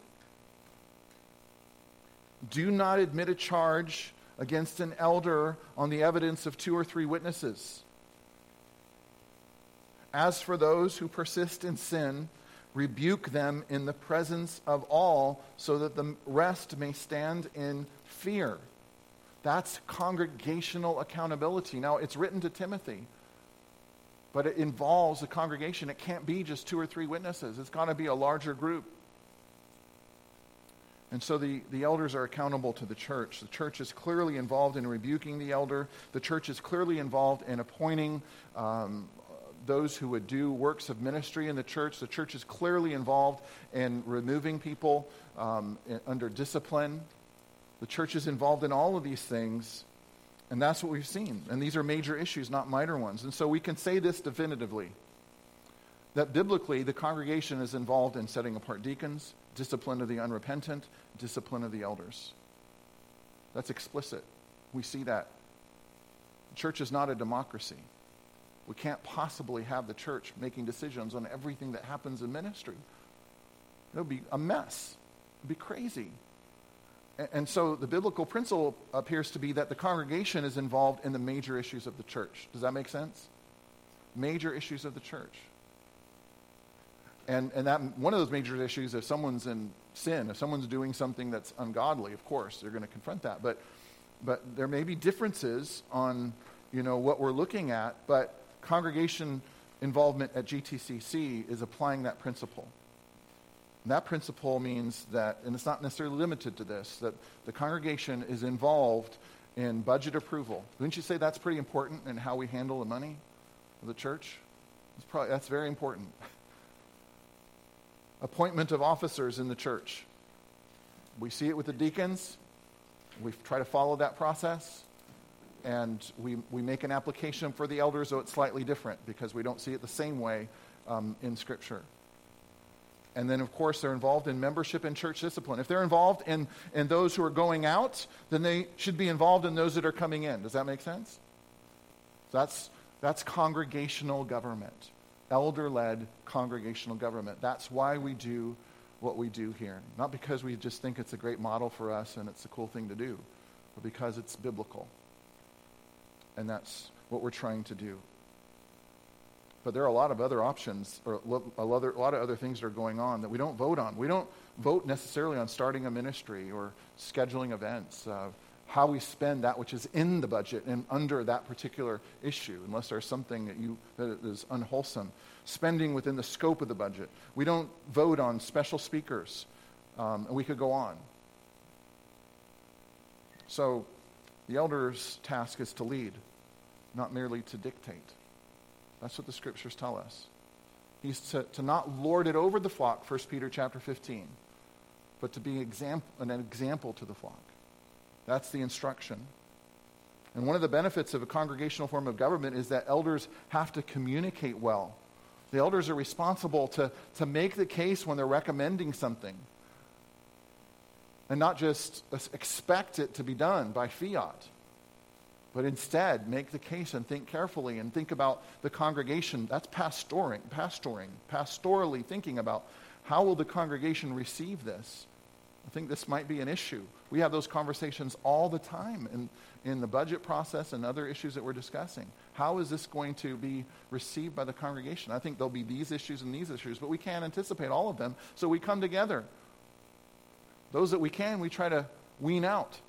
Do not admit a charge against an elder on the evidence of 2 or 3 witnesses. As for those who persist in sin, rebuke them in the presence of all, so that the rest may stand in fear. That's congregational accountability. Now, it's written to Timothy, but it involves a congregation. It can't be just 2 or 3 witnesses. It's got to be a larger group. And so the elders are accountable to the church. The church is clearly involved in rebuking the elder. The church is clearly involved in appointing those who would do works of ministry in the church. The church is clearly involved in removing people under discipline. The church is involved in all of these things, and that's what we've seen. And these are major issues, not minor ones. And so we can say this definitively, that biblically the congregation is involved in setting apart deacons, discipline of the unrepentant, discipline of the elders. That's explicit. We see that. The church is not a democracy. We can't possibly have the church making decisions on everything that happens in ministry. It would be a mess. It would be crazy. And so the biblical principle appears to be that the congregation is involved in the major issues of the church. Does that make sense? Major issues of the church. And that one of those major issues, if someone's in sin, if someone's doing something that's ungodly, of course, they're going to confront that. But there may be differences on, what we're looking at, but congregation involvement at GTCC is applying that principle. And that principle means that, and it's not necessarily limited to this, that the congregation is involved in budget approval. Wouldn't you say that's pretty important in how we handle the money of the church? That's very important. Appointment of officers in the church. We see it with the deacons. We try to follow that process. And we make an application for the elders, though it's slightly different because we don't see it the same way in Scripture. And then, of course, they're involved in membership and church discipline. If they're involved in those who are going out, then they should be involved in those that are coming in. Does that make sense? That's congregational government. Elder-led congregational government. That's why we do what we do here. Not because we just think it's a great model for us and it's a cool thing to do, but because it's biblical. And that's what we're trying to do. But there are a lot of other options, or a lot of other things that are going on that we don't vote on. We don't vote necessarily on starting a ministry or scheduling events, how we spend that which is in the budget and under that particular issue, unless there's something that is unwholesome. Spending within the scope of the budget. We don't vote on special speakers, and we could go on. So the elder's task is to lead, not merely to dictate. That's what the scriptures tell us. He's to not lord it over the flock, 1 Peter chapter 15, but to be an example to the flock. That's the instruction. And one of the benefits of a congregational form of government is that elders have to communicate well. The elders are responsible to make the case when they're recommending something, and not just expect it to be done by fiat. But instead, make the case and think carefully and think about the congregation. That's pastorally thinking about how will the congregation receive this. I think this might be an issue. We have those conversations all the time in the budget process and other issues that we're discussing. How is this going to be received by the congregation? I think there'll be these issues and these issues, but we can't anticipate all of them, so we come together. Those that we can, we try to wean out.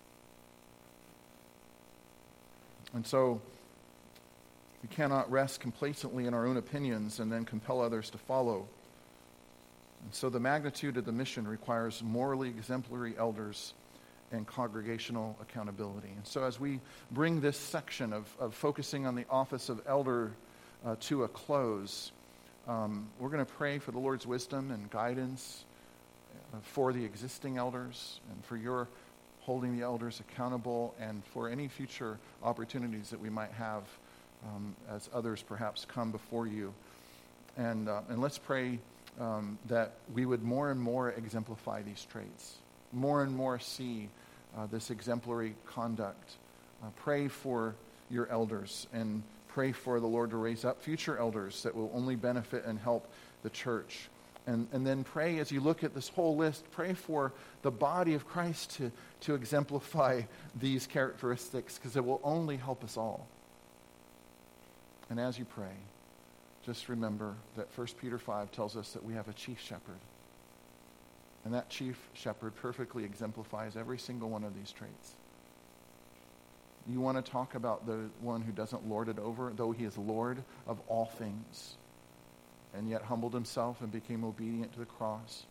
And so we cannot rest complacently in our own opinions and then compel others to follow. And so the magnitude of the mission requires morally exemplary elders and congregational accountability. And so as we bring this section of focusing on the office of elder to a close, we're going to pray for the Lord's wisdom and guidance for the existing elders and for your holding the elders accountable, and for any future opportunities that we might have as others perhaps come before you. And let's pray that we would more and more exemplify these traits, more and more see this exemplary conduct. Pray for your elders, and pray for the Lord to raise up future elders that will only benefit and help the church. And then pray, as you look at this whole list, pray for the body of Christ to exemplify these characteristics, because it will only help us all. And as you pray, just remember that 1 Peter 5 tells us that we have a chief shepherd. And that chief shepherd perfectly exemplifies every single one of these traits. You want to talk about the one who doesn't lord it over, though he is Lord of all things, and yet humbled himself and became obedient to the cross,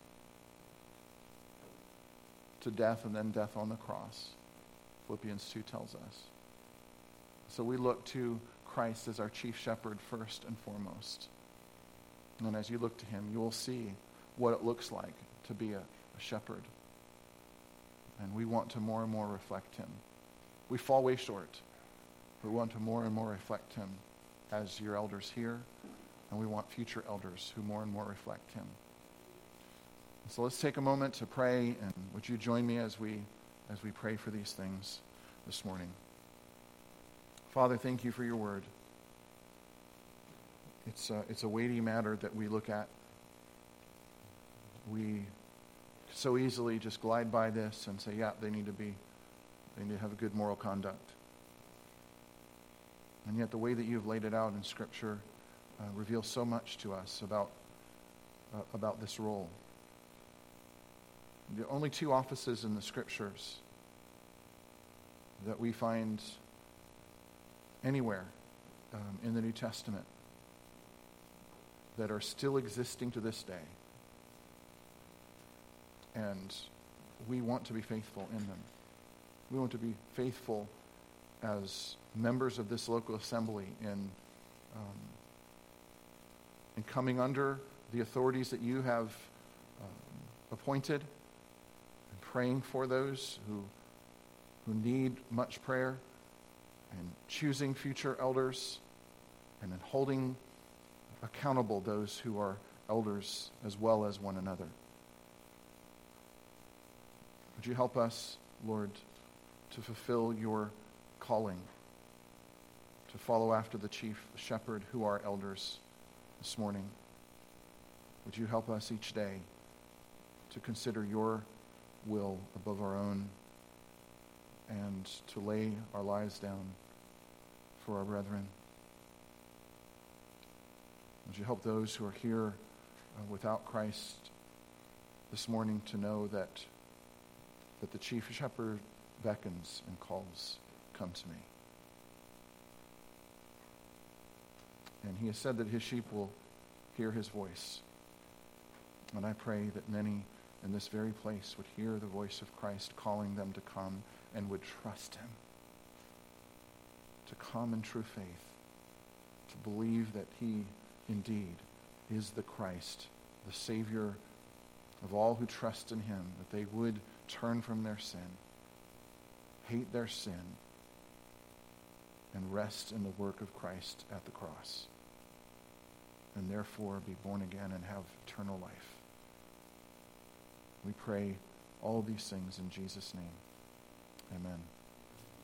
to death, and then death on the cross. Philippians 2 tells us. So we look to Christ as our chief shepherd first and foremost. And as you look to him, you will see what it looks like to be a shepherd. And we want to more and more reflect him. We fall way short. We want to more and more reflect him as your elders here, and we want future elders who more and more reflect him. So let's take a moment to pray, and would you join me as we pray for these things this morning? Father, thank you for your word. It's a weighty matter that we look at. We so easily just glide by this and say, yeah, they need to have a good moral conduct. And yet the way that you've laid it out in Scripture reveals so much to us about this role. The only two offices in the Scriptures that we find anywhere in the New Testament that are still existing to this day. And we want to be faithful in them. We want to be faithful as members of this local assembly in coming under the authorities that you have appointed, and praying for those who need much prayer, and choosing future elders, and then holding accountable those who are elders as well as one another. Would you help us, Lord, to fulfill your calling, to follow after the chief shepherd who are elders this morning? Would you help us each day to consider your will above our own and to lay our lives down for our brethren? Would you help those who are here without Christ this morning to know that the chief shepherd beckons and calls, "Come to me." And he has said that his sheep will hear his voice. And I pray that many in this very place would hear the voice of Christ calling them to come and would trust him, to come in true faith, to believe that he indeed is the Christ, the Savior of all who trust in him, that they would turn from their sin, hate their sin, and rest in the work of Christ at the cross, and therefore be born again and have eternal life. We pray all these things in Jesus' name. Amen.